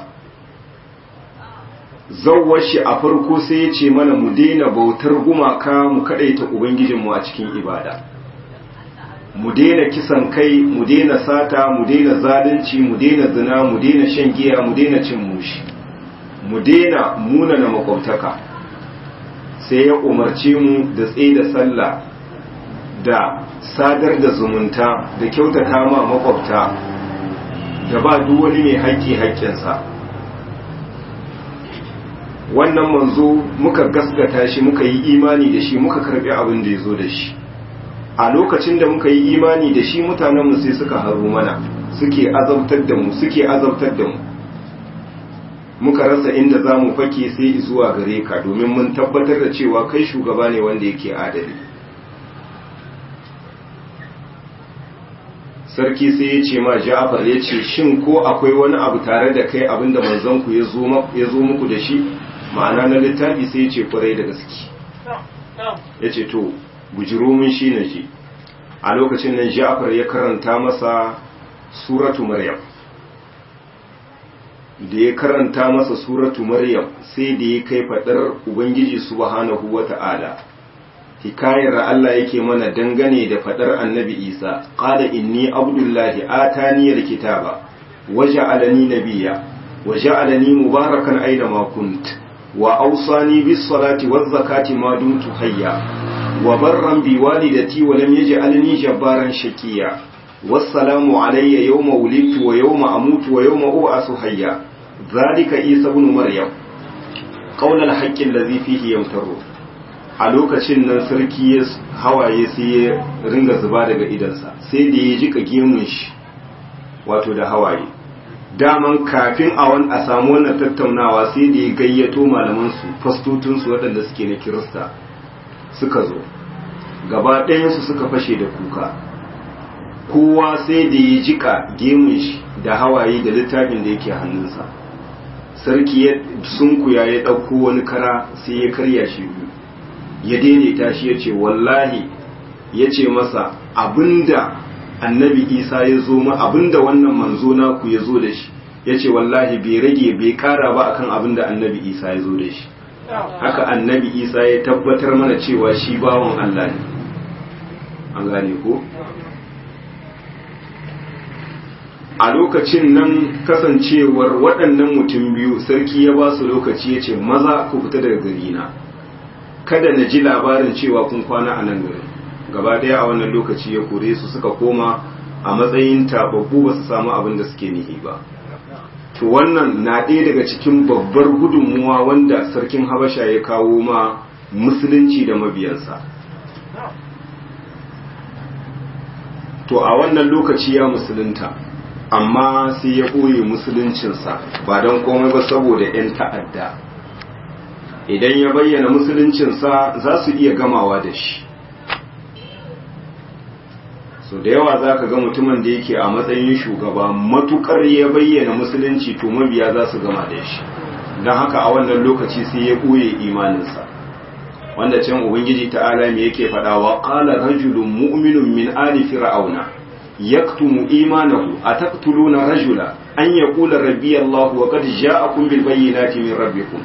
Zawwar shi a farko sai ya ce mana mu daina bautar gumaka mu kadaita ubangijinmu a cikin ibada, mu daina kisan kai, mu daina sata, mu daina zalunci, mu daina zina, mu daina shan giya, mu daina cin mushi, mu daina munana makwabtaka. Sai ya umarce mu da tsaye da sallah da sadar da zumunta da kyautata ma makwabta da ba duk wani mai haƙƙi haƙƙinsa. Wannan manzo muka gaskata shi, muka yi imani da shi, muka karɓi abin da ya zo da shi. A lokacin da muka yi imani da shi, mutanenmu sai suka haru mana, suke azabtar da mu, muka rasa inda za mu fake sai zuwa gare ka, domin mun tabbatar da cewa kai shugaba ne wanda yake adali. Sarki sai ya ce ma Ja'far, ya ce shin ko akwai wani abu tare da kai abinda manzonku ya zo muku da shi, ma'ana na littafi? Sai ya ce kwarai da gaske. Ya ce to bujiro mun shi na ji. A lokacin nan Ja'far ya karanta masa suratu Maryam. Da ya karanta masa suratu Maryam sai da ya kai fadar Ubangiji subhanahu wata'ala, hikayar Allah yake mana dangane da fadar Annabi Isa, qala inni abdullahi atani alkitaba waja'alani nabiyya waja'alani mubarakan aina ma kunt wa awsani bis salati waz zakati ma dumtu hayya wa barran bi walidati wa lam yaj'alni jabbaran shaqiya wassalamu alayya yawma wulidtu wa yawma amutu wa yawma ub'asu hayya dhalika Isa ibn Maryam qawla al-haqqi alladhi fihi yamtaru. a lokacin nan sarki ya hawaye sai ya ringa zuba daga idansa, sai da ya jika gemun shi wato da hawaye. Daman kafin a samu wannan tattaunawa sai da ya gayyato malamansu fastotinsu waɗanda suke na Kirista suka zo, gaba ɗayansu suka fashe da kuka, kowa sai da ya jika gemun shi da hawaye da littafin da yake hannunsa. Sarki ya sunkuya ya ɗauko wani kara sai ya karya shi biyu, ya daidaita shi ya ce wallahi, ya ce masa abinda annabi Isa ya zo ma, abinda wannan manzo naku ya zo da shi, ya ce wallahi bai rage bai kara ba akan abinda annabi Isa ya zo da shi. Haka annabi Isa ya tabbatar mana cewa shi bawan Allah ne, an gane ko? A lokacin nan kasancewar waɗannan mutum biyu sarki ya ba su lokaci ya ce maza ku fita daga gari na, kada na ji labarin cewa kun kwana a nan gari. Gaba ɗaya a wannan lokaci ya kore su, suka koma a matsayin tababbu, ba su samu abin da suke nihi ba. To wannan na ɗaya daga cikin babbar gudunmuwa wanda sarkin Habasha ya kawo ma musulunci da mabiyansa. To a wannan lokaci ya musulunta, amma sai ya ɓoye musuluncinsa ba don komai ba saboda 'yan ta'adda. Idan ya bayyana musuluncinsa za su iya gamawa da shi. So da yawa za ka ga mutumin da yake a matsayin shugaba matukar ya bayyana musulunci to mabiya za su gama da shi, don haka a wannan lokaci sai ya ɓoye imaninsa, wanda can ubangiji ta'ala me yake faɗa wa qala rajulun mu'minun min ali fir'auna yaktumu imanahu ataqtuluna rajula an yaqula rabbi Allah wa qad ja'akum bil bayyinati min rabbikum.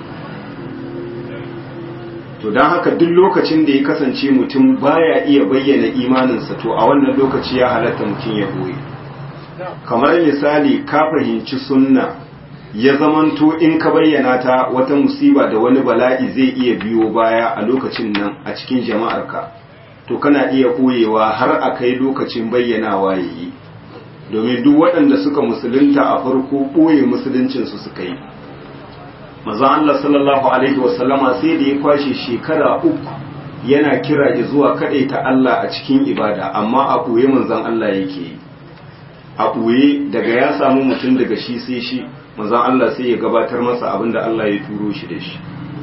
To don haka duk lokacin da ya kasance mutum baya iya bayyana imaninsa, to a wannan lokaci ya halatta mutum ya boye. Kamar misali ka fahimci sunna ya zamanto in ka bayyana ta wata musiba da wani bala'i zai iya biyo baya a lokacin nan a cikin jama'arka, to kana iya boyewa har a kai lokacin bayyanawa yayi, domin duk waɗanda suka musulunta a farko boye musuluncinsu suka yi. Manzon Allah sallallahu alaihi wasallama sai da ya kwashe shekara 3 yana kira zuwa ta Allah a cikin ibada, amma a ɓoye manzon Allah yake yi. A ɓoye daga ya samu mutum daga shi sai shi, manzon Allah sai ya gabatar masa abin da Allah ya turo shi da shi.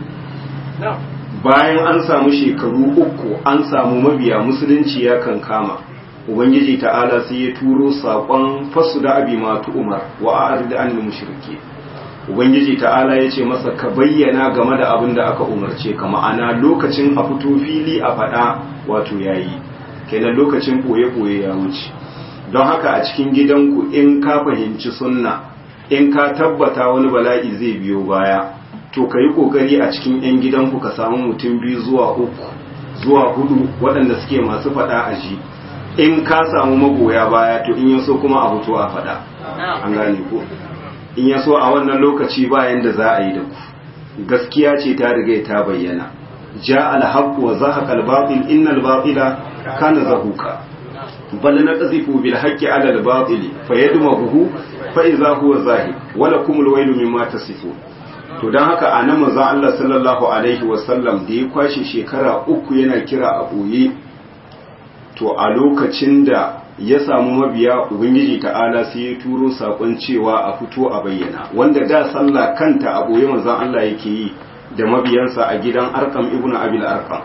Bayan an samu shekaru 3 an samu mabiya, musulunci ya kankama, Ubangiji ta'ala sai ya turo saƙon fasu da abi matu umar wa a'rid anil mushriki. Ubangiji ta'ala ya ce masa ka bayyana game da abin da aka umarce ka, ma'ana lokacin a fito fili a faɗa wato yayi, kenan lokacin ɓoye-ɓoye ya wuce. Don haka a cikin gidanku in ka fahimci sunna, in ka tabbata wani bala'i zai biyo baya, to ka yi ƙoƙari a cikin 'yan gidanku ka samu mutum 2 zuwa 3 zuwa 4 waɗanda suke masu faɗa a ji. In ka samu magoya baya, to in yaso kuma a fito a faɗa, an gane ko? In ya so a wannan lokaci bayan da za a yi da ku, gaskiya ce ta riga ta bayyana, ja alhaq wa zahaqa albatil innal batila kana zahuka bal naqzifu bil haqqi ala albatil fayadmuhu fa idza huwa zahid wa lakum alwaylu mimma tasifun. To dan haka anan manzon Allah sallallahu alaihi wasallam da ya kwashe shekara 3 yana kira a boye, to a lokacin da ya samu mabiya, ubangiji ta'ala sai ya turo sakon cewa a fito a bayyana, wanda da sallah kanta a boye manzon Allah yake yi da mabiyansa a gidan Arqam ibnu Abil Arqam.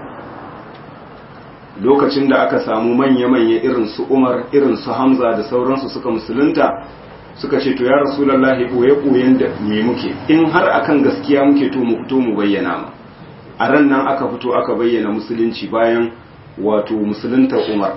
Lokacin da aka samu manya-manya irin su Umar, irin su Hamza da sauransu suka musulunta, suka ce to ya Rasulullahi boye-boyen da me muke, in har akan gaskiya muke to mu fito mu bayyana mu. A ran nan aka fito aka bayyana musulunci bayan wato musulunta Umar.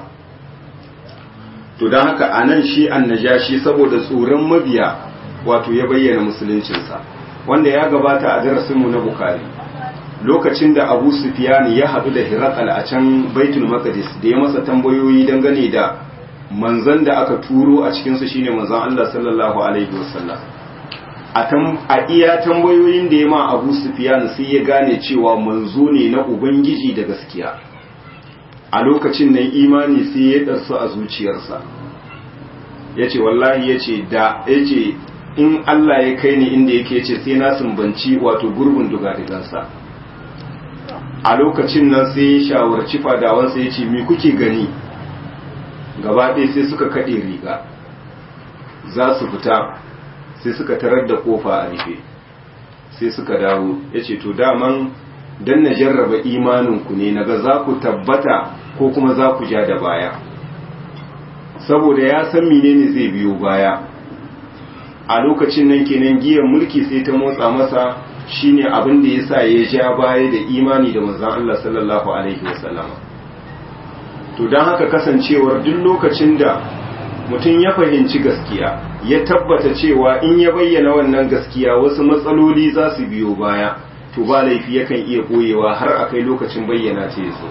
To don haka a nan shi annajashi saboda tsoron mabiya wato ya bayyana musuluncinsa, wanda ya gabata a darasinmu na Bukhari, lokacin da Abu Sufyan ya haɗu da Hirakal a can Baitul Maqdis da ya masa tambayoyi dangane da manzon da aka turo a cikinsu shine manzon Allah sallallahu alaihi wasallam. A iya tambayoyin da ya ma Abu Sufyan sai ya gane cewa manzo ne na Ubangiji da gaskiya. A lokacin nan imani sai ya ɗarsu a zuciyarsa, ya ce wallahi ya ce in Allah ya kai ni inda yake ce sai na sumbanci wato gurbin dugadigansa. a lokacin nan sai ya shawarci fadawansa ya ce me kuke gani, gaba ɗaya sai suka kaɗe riga za su fita, sai suka tarar da ƙofa a rufe, sai suka dawo. ya ce to daman don na jarraba imaninku ne, naga za ku tabbata ko kuma za ku ja da baya, saboda ya san menene zai biyo baya. A lokacin nan kenan giyan mulki sai ta motsa masa, shine abin da yasa ya ja baya da imani da manzon Allah sallallahu alaihi wasallam. To dan haka kasancewar duk lokacin da mutum ya fahimci gaskiya, ya tabbata cewa in ya bayyana wannan gaskiya wasu matsaloli za su biyo baya, to ba laifi yakan iya koyewa har akai lokacin bayyana ce so.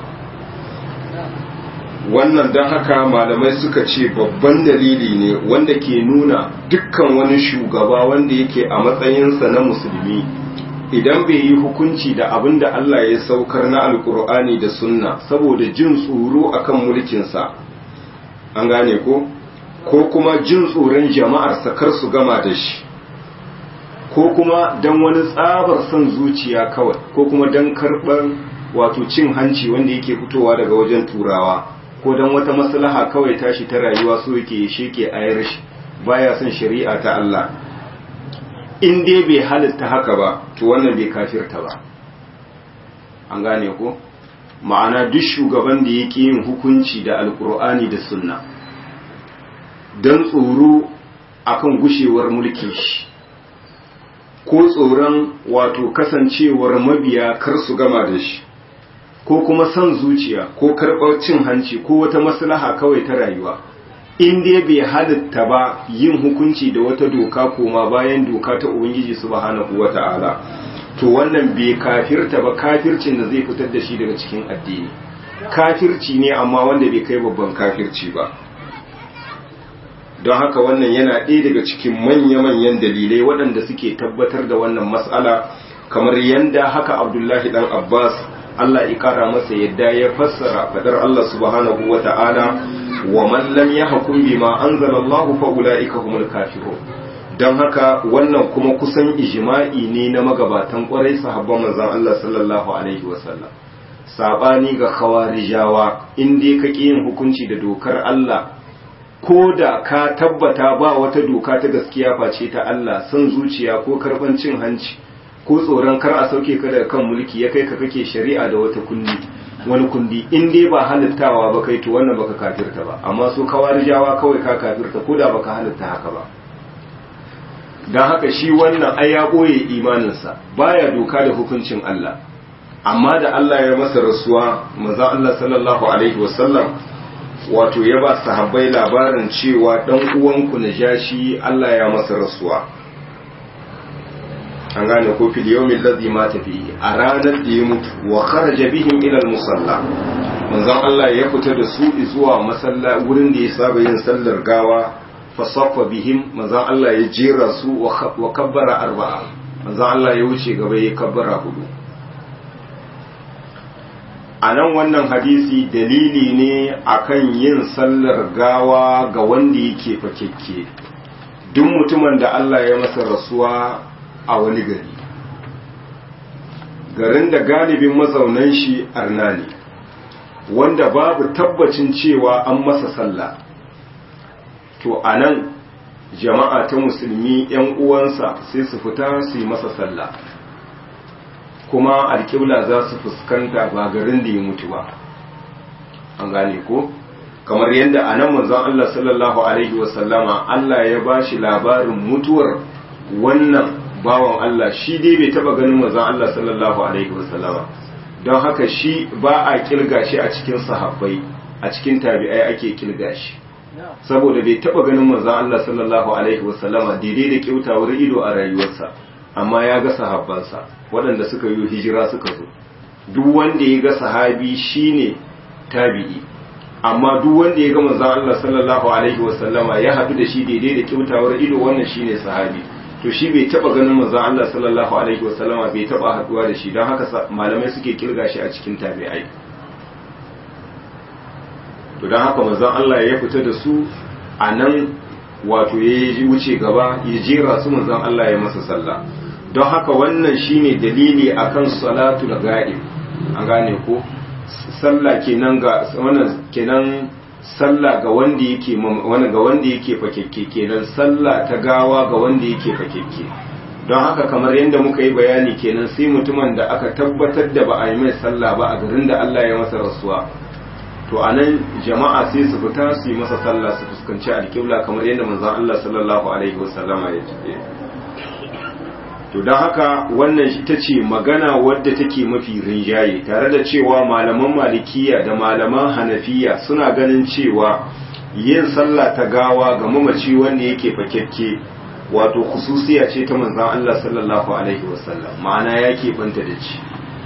Wannan don haka malamai suka ce babban dalili ne wanda ke nuna dukkan wani shugaba wanda yake a matsayinsa na musulmi, idan bai yi hukunci da abin da Allah ya saukar na alkur'ani da sunna saboda jin tsoro akan mulkinsa, an gane ko kuma jin tsoron jama'arsa kar su gama da shi, ko kuma don wani tsabar son zuciya kawai, ko kuma don karɓar wato cin hanci wanda yake fitowa daga wajen turawa, ko don wata maslaha kawai tashi ta rayuwa so yake sheke ayar shi, baya son shari'a ta Allah. In dai bai halitta haka ba, to wannan bai kafirta ba, an gane ko? Ma'ana duk shugaban da yake yin hukunci da alkur'ani da sunna don tsoro akan gushewar mulkin shi, ko tsoron wato kasancewar mabiya kar su gama da shi, ko kuma son zuciya ko karɓar cin hanci ko wata maslaha kawai ta rayuwa, in dai bai halitta ba yin hukunci da wata doka koma bayan doka ta Ubangiji subhanahu wata'ala, to wannan bai kafirta ba kafircin da zai fitar da shi daga cikin addini. Kafirci ne amma wanda bai kai babban kafirci ba. Don haka wannan yana ɗaya daga cikin manya-manyan dalilai waɗanda suke tabbatar da wannan mas'ala, kamar yanda haka Abdullahi dan Abbas Allah ya kara masa yadda ya fassara fadar Allah subhanahu wa ta'ala, wa man lam yahkum bima anzalallahu fa ulaika humul kafirun. Don haka wannan kuma kusan ijma'i ne na magabatan kwarai sahabban manzon Allah sallallahu alaihi wasallam. Sabani ga khawarijawa, in dai ka yin hukunci da dokar Allah, ko da ka tabbata ba wata doka ta gaskiya face ta Allah, son zuciya ko karban cin hanci ko tsoron kar a sauke ka daga kan mulki ya kai ka kake shari'a da wani kundi, in dai ba halittawa ba kai to wannan baka kafirta ba. Amma su kawarijawa kawai ka kafirta ko da baka halitta haka ba. Dan haka shi wannan ai ya boye imaninsa, baya doka da hukuncin Allah. Amma da Allah ya masa rasuwa, manzon Allah sallallahu alaihi wasallam wato ya ba sahabbai labarin cewa dan uwanku Najashi Allah ya masa rasuwa. An gane ko fil yawmin ladhi mata fihi, a ranar da ya mutu, wa kharaja bihim ila al-musalla, manzon Allah ya fita da su zuwa masalla wurin da ya saba yin sallar gawa, fa saffa bihim, manzon Allah ya jera su wa kabbara arba'a, manzon Allah ya wuce gaba ya kabbara hudu. Anan wannan hadisi dalili ne akan yin sallar gawa ga wanda yake fakekke, duk mutumin da Allah ya masa rasuwa a wani garin da galibin mazaunan shi arna ne, wanda babu tabbacin cewa an masa sallah, to anan jama'a ta musulmi ‘yan uwansa sai su fita su yi masa sallah, kuma alƙibla za su fuskanta ba garin da ya mutu ba, an gane ko? Kamar yadda anan manzon Allah sallallahu alaihi wasallama Allah ya bashi labarin mutuwar wannan bawan Allah, shi dai bai taba ganin manzon Allah sallallahu alaihi wasallama, don haka shi ba a kilga shi a cikin sahabbai, a cikin tabi'ai ake kilga shi, saboda bai taba ganin manzon Allah sallallahu alaihi wasallama daidai da kyautawar ido a rayuwarsa, amma ya ga sahabbansa waɗanda suka yi hijira suka zo. Duk wanda ya ga sahabi shine tabi'i, amma duk wanda ya ga manzon Allah sallallahu alaihi wasallama ya haɗu da shi daidai da kyautawar ido, wannan shine sahabi. To shi bai taba ganin manzon Allah sallallahu alaihi wasallama, bai taba haduwa da shi, don haka malamai suke kirga shi a cikin tabi'ai. To don haka manzon Allah ya fita da su a nan, wato ya wuce gaba ya jera su, manzon Allah ya masa sallah. Don haka wannan shine dalili akan salatul ghaib, an gane ko sallah kenan ga wannan kenan sallah ga wanda yake ga wanda yake fakekke kenan sallah ta gawa ga wanda yake fakekke don haka kamar yadda muka yi bayani kenan sai mutumin da aka tabbatar da ba a yi mai sallah ba a garin da Allah ya masa rasuwa to anan jama'a sai su fita su yi masa sallah su fuskanci alƙibla kamar yadda manzon Allah sallallahu alaihi wasallama ya ce to don haka wannan ita ce magana wadda take mafi rinjaye tare da cewa malaman malikiya da malaman hanafiya suna ganin cewa yin sallah ta gawa ga mamaci wanda yake fakekke wato khususiya ce ta manzon Allah sallallahu alaihi wasallam ma'ana ya banta da ci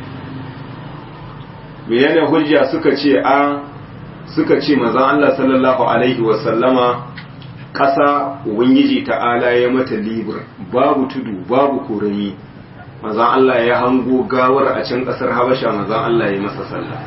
menene hujja suka ce manzon Allah sallallahu alaihi wasallama ƙasa ubangiji ta'ala ya mata libur babu tudu babu korami manzon Allah ya hango gawar a can ƙasar Habasha manzon Allah ya masa sallah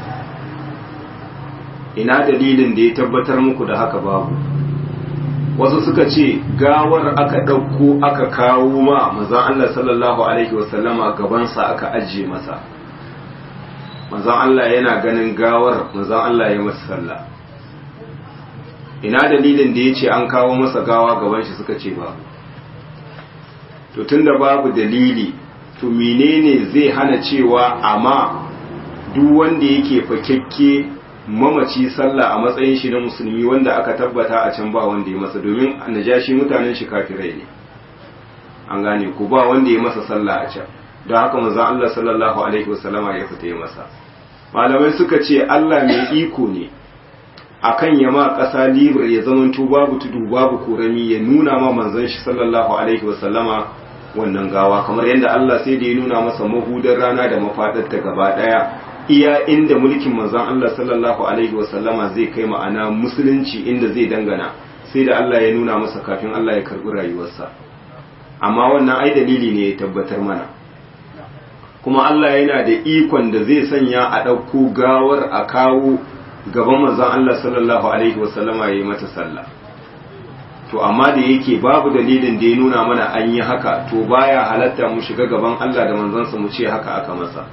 ina dalilin da ya tabbatar muku da haka babu wasu suka ce gawar aka ɗauko aka kawo ma manzon Allah sallallahu alaihi wasallama gabansa aka ajiye masa manzon Allah yana ganin gawar manzon Allah ya masa sallah ina dalilin da ya ce an kawo masa gawa gaban shi suka ce babu to tunda babu dalili to menene zai hana cewa amma duk wanda yake fakekke mamaci sallah a matsayin shi na musulmi wanda aka tabbata a can ba wanda ya masa domin najashi mutanen shi kafirai ne an gane ku ba wanda ya masa sallah a can don haka manzon Allah sallallahu alaihi wasallama ya fita ya masa malamai suka ce Allah mai iko ne akan yama ƙasa libur ya zamanto babu tudu babu korami ya nuna ma manzon shi sallallahu alaihi wasallama wannan gawa kamar yadda Allah sai da ya nuna masa mahudar rana da mafadarta gaba daya iya inda mulkin manzon Allah sallallahu alaihi wasallama zai kai ma'ana musulunci inda zai dangana sai da Allah ya nuna masa kafin Allah ya karbi rayuwarsa amma wannan ai dalili ne ya tabbatar mana kuma Allah yana da ikon da zai sanya a ɗauko gawar a kawo gaban manzon Allah sallallahu alaihi wasallama yayi mata sallah to amma da yake babu dalilin da ya nuna mana an yi haka to baya halatta mu shiga gaban Allah da manzansa mu ce haka aka masa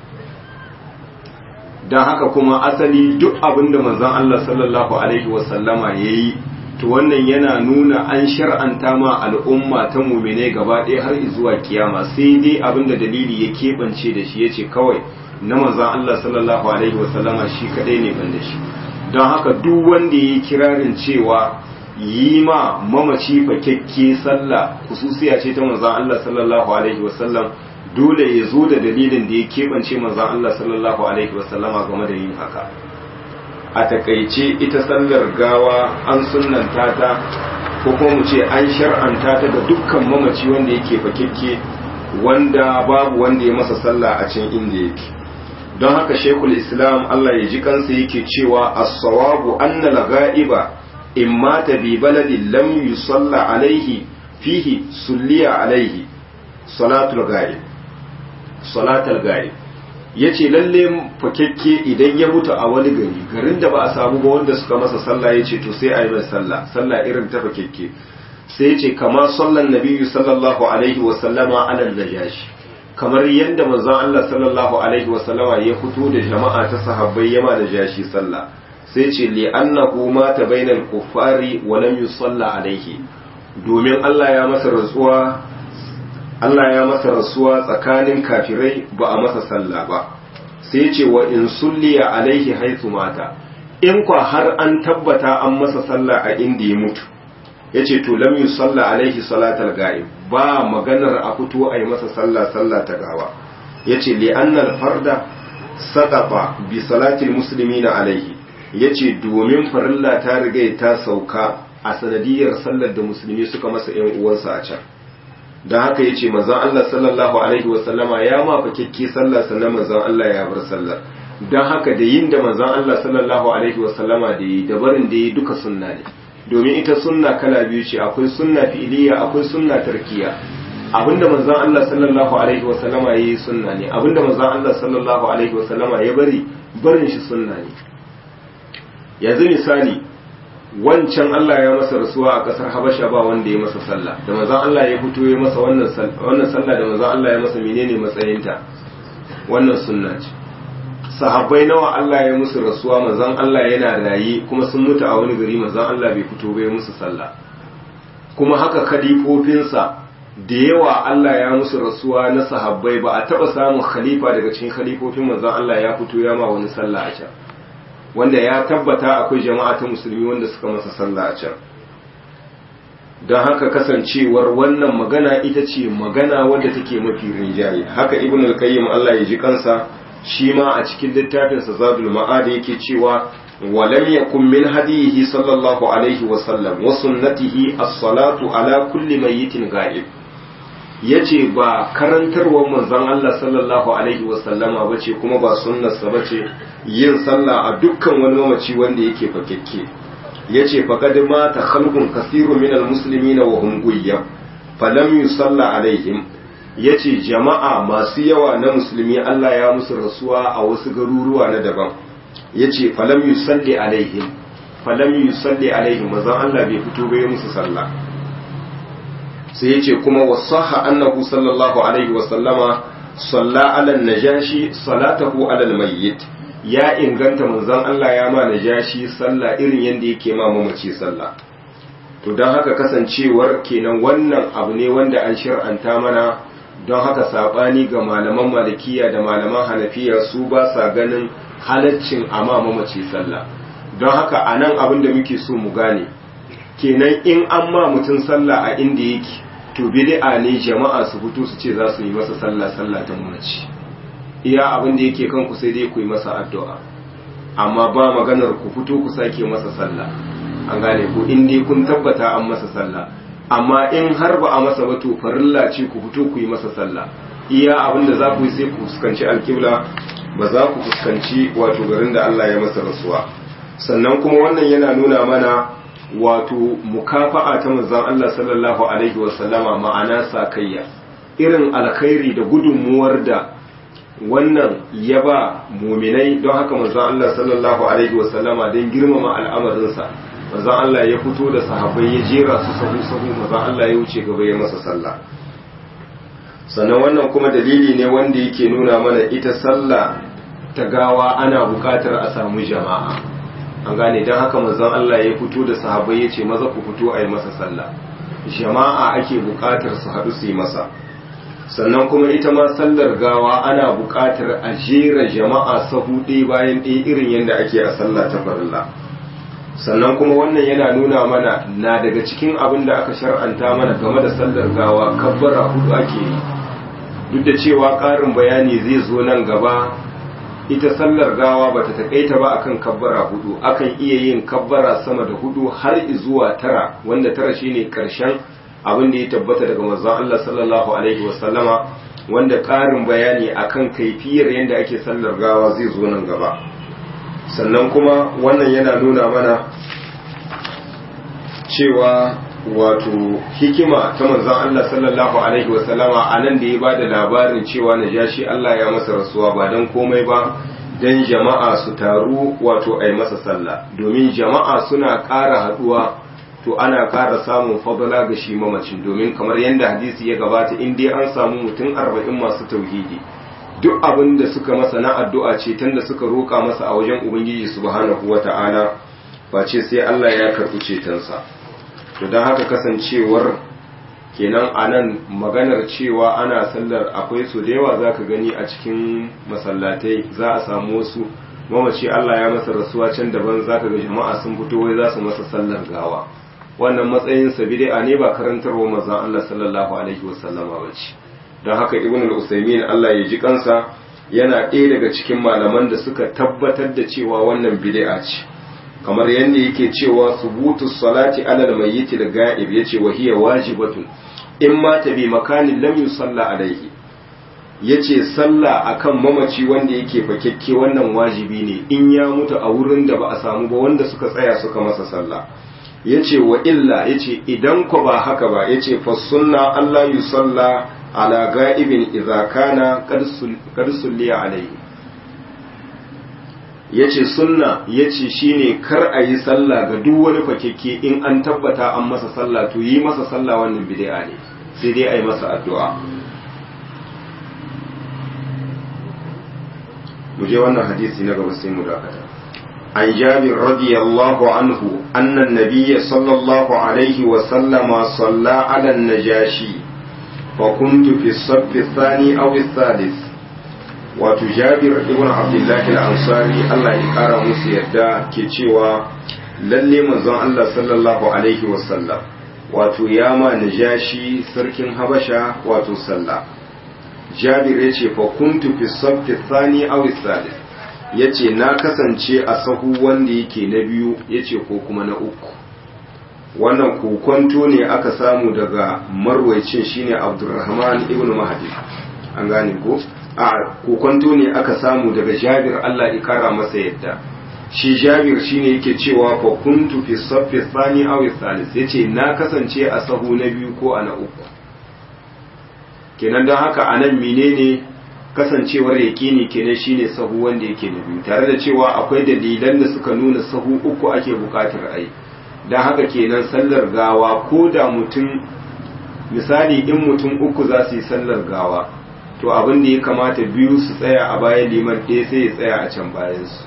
dan haka kuma asali duk abinda manzon Allah sallallahu alaihi wasallama yayi to wannan yana nuna an shar'anta ma al'umma ta mu'mine gaba ɗaya har zuwa kiyama sai dai abinda dalili ya keɓance da shi yace kawai na manzon Allah sallallahu alaihi wasallama shi kadai ne ban da shi don haka duk wanda yayi kirarin cewa yi ma mamaci fakekke sallah kususiya ce ta manzon Allah sallallahu alaihi wasallam dole ya zo da dalilin da ya keɓance manzon Allah sallallahu alaihi wasallama game da yin haka a takaice ita sallar gawa an sunnanta ta ko kuma mu ce an shar'anta ta ga dukkan mamaci wanda yake fakekke wanda babu wanda ya masa sallah a can inda yake don haka shekul islam Allah ya ji kansa yake cewa as-sawabu anna al-ghaiba in mata bi baladin lam yusalla alaihi fihi sulliya alaihi salatul ghaib yace lalle fakekke idan ya mutu a wani garin da ba a samu ba wanda suka masa sallah yace to sai a yi masa sallah irin ta fakekke sai yace kama sallan nabiyyu sallallahu alaihi wa sallama ala najashi kamar yadda manzon Allah sallallahu alaihi wa sallama ya fito da jama'a ta sahabbai yama da jashi sallah sai ce li annahu mata bainal kuffari wa lam yusalla alaihi domin Allah ya masa rasuwa tsakanin kafirai ba a masa sallah ba sai ce wa in sulliya alaihi haythu mata in kwa har an tabbata an masa sallah a inda ya mutu yace to lam yusalla alaihi salatal ghaib ba maganar a fito a yi masa sallah ta gawa yace li annal farda sadaqa bi salatil muslimina alaihi yace domin farilla ta riga ta sauka a sanadiyar sallar da musulmi suka masa ƴan uwansa a can dan haka yace manzon Allah sallallahu alaihi wasallama ya ma fakekke sallah sannan manzon Allah ya bar sallar dan haka da yin da manzon Allah sallallahu alaihi wasallama da yi da barin da yi duka sunna ne domin ita sunna kala biyu ce akwai sunna fi'iliya akwai sunna tarkiya abinda manzon Allah sallallahu alaihi wasallama yayi sunna ne abinda manzon Allah sallallahu alaihi wasallama ya barin shi sunna ne yanzu misali wancan Allah ya masa rasuwa a kasar Habasha ba wanda ya masa sallah da manzon Allah ya fito ya masa wannan sallah da manzon Allah ya masa menene matsayinta wannan sunna ce sahabbai nawa Allah ya musu rasuwa manzon Allah yana rayi kuma sun mutu a wani gari manzon Allah bai fito bai musu sallah. Kuma haka khalifofinsa da yawa Allah ya musu rasuwa na sahabbai ba a taba samun khalifa daga cikin khalifofin manzon Allah ya fito ya ma wani sallah a can, wanda ya tabbata akwai jama'a ta musulmi wanda suka masa sallah a can. Don haka kasancewar wannan magana ita ce magana wadda take mafi rinjaye. Haka Ibn al-Qayyim Allah ya ji kansa shi ma a cikin littafinsa Zadul Ma'ad yake cewa walam yakun min hadihi sallallahu alaihi wa sallam wa sunnatihi as-salatu ala kulli mayyitin ghaib. Yace ba karantarwar manzon Allah sallallahu alaihi wa sallama bace kuma ba sunnarsa bace yin sallah a dukkan wani mamaci wanda yake fakekke. Yace faqad mata khalqun kaseerun min al-muslimina wa hum ghayyab falam yusalla alaihim. Yace jama'a masu yawa na musulmi Allah ya musu rasuwa a wasu garuruwa na daban. Yace falam yusalli alaihim manzon Allah bai fito bai musu sallah. Sai yace kuma wasaha annahu sallallahu alaihi wa sallama salla ala najashi salatahu ala al-mayyit. Ya inganta manzon Allah ya ma najashi sallah irin yanda yake ma mamaci sallah. To don haka kasancewar kenan wannan abu ne wanda an shir'anta mana, don haka sabani ga malaman malikiya da malaman hanafiya su ba sa ganin halaccin amma mamaci sallah. Don haka anan abin da muke so mu gane kenan in an ma mutum sallah a inda yake to bid'a ne jama'a su fito su ce za su yi masa sallah ta mamaci. Iya abin da yake kanku sai dai ku yi masa addu'a, amma ba maganar ku fito ku sake masa sallah. An gane ku in dai kun tabbata an masa sallah, amma in har ba a masa ba to farilla ce ku fito ku yi masa sallah. Iya abin da za ku yi sai ku fuskanci alkibla, ba za ku fuskanci wato garin da Allah ya masa rasuwa. Sannan kuma wannan yana nuna mana wato mukafa'a ta manzon Allah sallallahu alaihi wasallama, ma'ana sakayya irin alkhairi da gudunmuwar da wannan ya ba muminai. Don haka manzon Allah sallallahu alaihi wasallama don girmama al'amarinsa manzon Allah ya fito da sahabbai ya jera su sahu manzon Allah ya wuce gaba ya masa sallah. Sannan wannan kuma dalili ne wanda yake nuna mana ita sallah ta gawa ana buƙatar a samu jama'a. An gane, don haka manzon Allah ya fito da sahabbai ya ce maza ku fito a yi masa sallah. Jama'a ake buƙatar su haɗu su yi masa. Sannan kuma ita ma sallar gawa ana buƙatar a jera jama'a sahu ɗaya bayan ɗaya irin yadda ake a sallah ta farilla. Sannan kuma wannan yana nuna mana na daga cikin abin da aka shar'anta mana game da sallar gawa kabbara hudu ake yi. Duk da cewa ƙarin bayani zai zo nan gaba, ita sallar gawa bata taƙaita ba akan kabbara hudu, akan iya yin kabbara sama da hudu har zuwa tara, wanda tara shine ƙarshen abin da ya tabbata daga manzon Allah sallallahu alaihi wasallama, wanda ƙarin bayani akan kaifiyar yadda ake sallar gawa zai zo nan gaba. Sannan kuma wannan yana nuna mana cewa wato hikima ta manzon Allah sallallahu alaihi wasallama a nan da ya bada labarin cewa Najashi Allah ya masa rasuwa ba dan komai ba, dan jama'a su taru wato ai masa sallah, domin jama'a suna ƙara haduwa to ana ƙara samun fadala ga shi mamacin, domin kamar yadda hadisi ya gabata in dai an samu mutum 40 masu tauhidi, duk abin da suka masa na addu'a ce tunda suka roƙa masa a wajen Ubangiji subhanahu wata'ala face sai Allah ya karɓi cetonsa. To don haka kasancewar kenan anan maganar cewa ana sallar akwai su da yawa zaka gani a cikin masallatai, za a samu wasu mamaci Allah ya masa rasuwa can daban zaka ga jama'a sun fito wai za su masa sallar gawa. Wannan matsayin sa bid'a ne, ba karantarwa manzon Allah sallallahu alaihi wasallama bace. Don haka Ibn al-Usaymin Allah ya ji kansa yana ɗaya daga cikin malaman da suka tabbatar da cewa wannan bid'a ce, kamar yadda yake cewa subutu salati ala al-mayyit al-ga'ib yace wa hiya wajibatun in ma ta bi makanin lam yusalla alaihi. Yace sallah akan mamaci wanda yake fakekke wannan wajibi ne in ya mutu a wurin da ba a samu ba wanda suka tsaya suka masa sallah. Yace wa illa, yace idan ko ba haka ba, yace fa sunna Allah yusalla ala ga'ibin idza kana qad sulliya alaihi. Yace sunna yace shine kar a yi sallah ga duk wani fakekke in an tabbata an masa sallah, to yi masa sallah wannan bid'a ne, sai dai a yi masa addu'a. mu je wannan hadisi na gaba sai mu dakata. An Jabir radiyallahu anhu anna an-nabiy sallallahu alaihi wa sallama salla ala an-najashi fa kuntu fi as-saff ath-thani aw ath-thalith. Wato Jabir ibn Abdullah al-Ansari Allah ya kara musu yadda ke cewa lalle manzon Allah sallallahu alaihi wa sallam wato ya ma najashi sarkin Habasha wato sallah. Jabir ya ce fa kuntu fi sabti thani aw thalith, yace na kasance a sahu wanda yake na biyu yace ko kuma na uku. Wannan kokonto ne aka samu daga marwayacin shine Abdurrahman ibn Mahdi, an gane ko a kokonto ne aka samu daga Jabir Allah ya kara masa yadda. Shi Jabir shine yake cewa fa kuntu fi sabti thani aw thalith, yace na kasance a sahu na biyu ko a na uku. Kenan don haka a nan menene kasancewar yaƙini kenan shine sahu wanda yake na biyu, tare da cewa akwai dalilan da suka nuna sahu uku ake buƙatar ai. Don haka kenan sallar gawa ko da mutum misali in mutum uku za su yi sallar gawa, to abin da ya kamata biyu su tsaya a bayan liman, ɗaya sai ya tsaya a can bayansu.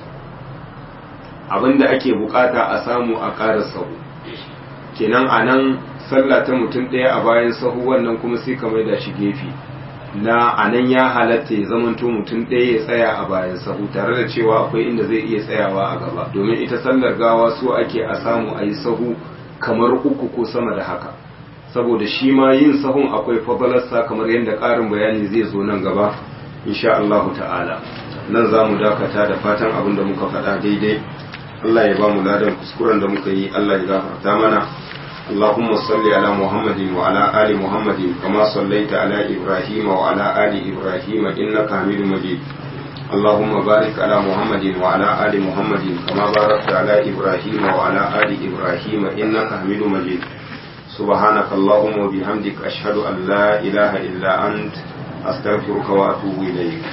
Abin da ake buƙata a samu a ƙara sahu kenan a nan sallah ta mutum ɗaya a bayan sahu, wannan kuma sai ka maida shi gefe na anan ya halatta ya zamanto mutum ɗaya ya tsaya a bayan sahu, tare da cewa akwai inda zai iya tsayawa a gaba, domin ita sallar gawa so ake a samu a yi sahu kamar uku ko sama da haka, saboda shi ma yin sahun akwai fadalarsa kamar yadda ƙarin bayani zai zo nan gaba insha Allah ta'ala. Nan za mu dakata da fatan abin da muka faɗa daidai Allah ya ba mu ladan, kuskuren da muka yi Allah ya gafarta mana. اللهم صل على محمد وعلى آل محمد كما صليت على إبراهيم وعلى آل إبراهيم إنك حميد مجيد. اللهم بارك على محمد وعلى آل محمد كما باركت على إبراهيم وعلى آل إبراهيم إنك حميد مجيد. سبحانك اللهم وبحمدك أشهد أن لا إله إلا أنت أستغفرك وأتوب إليك.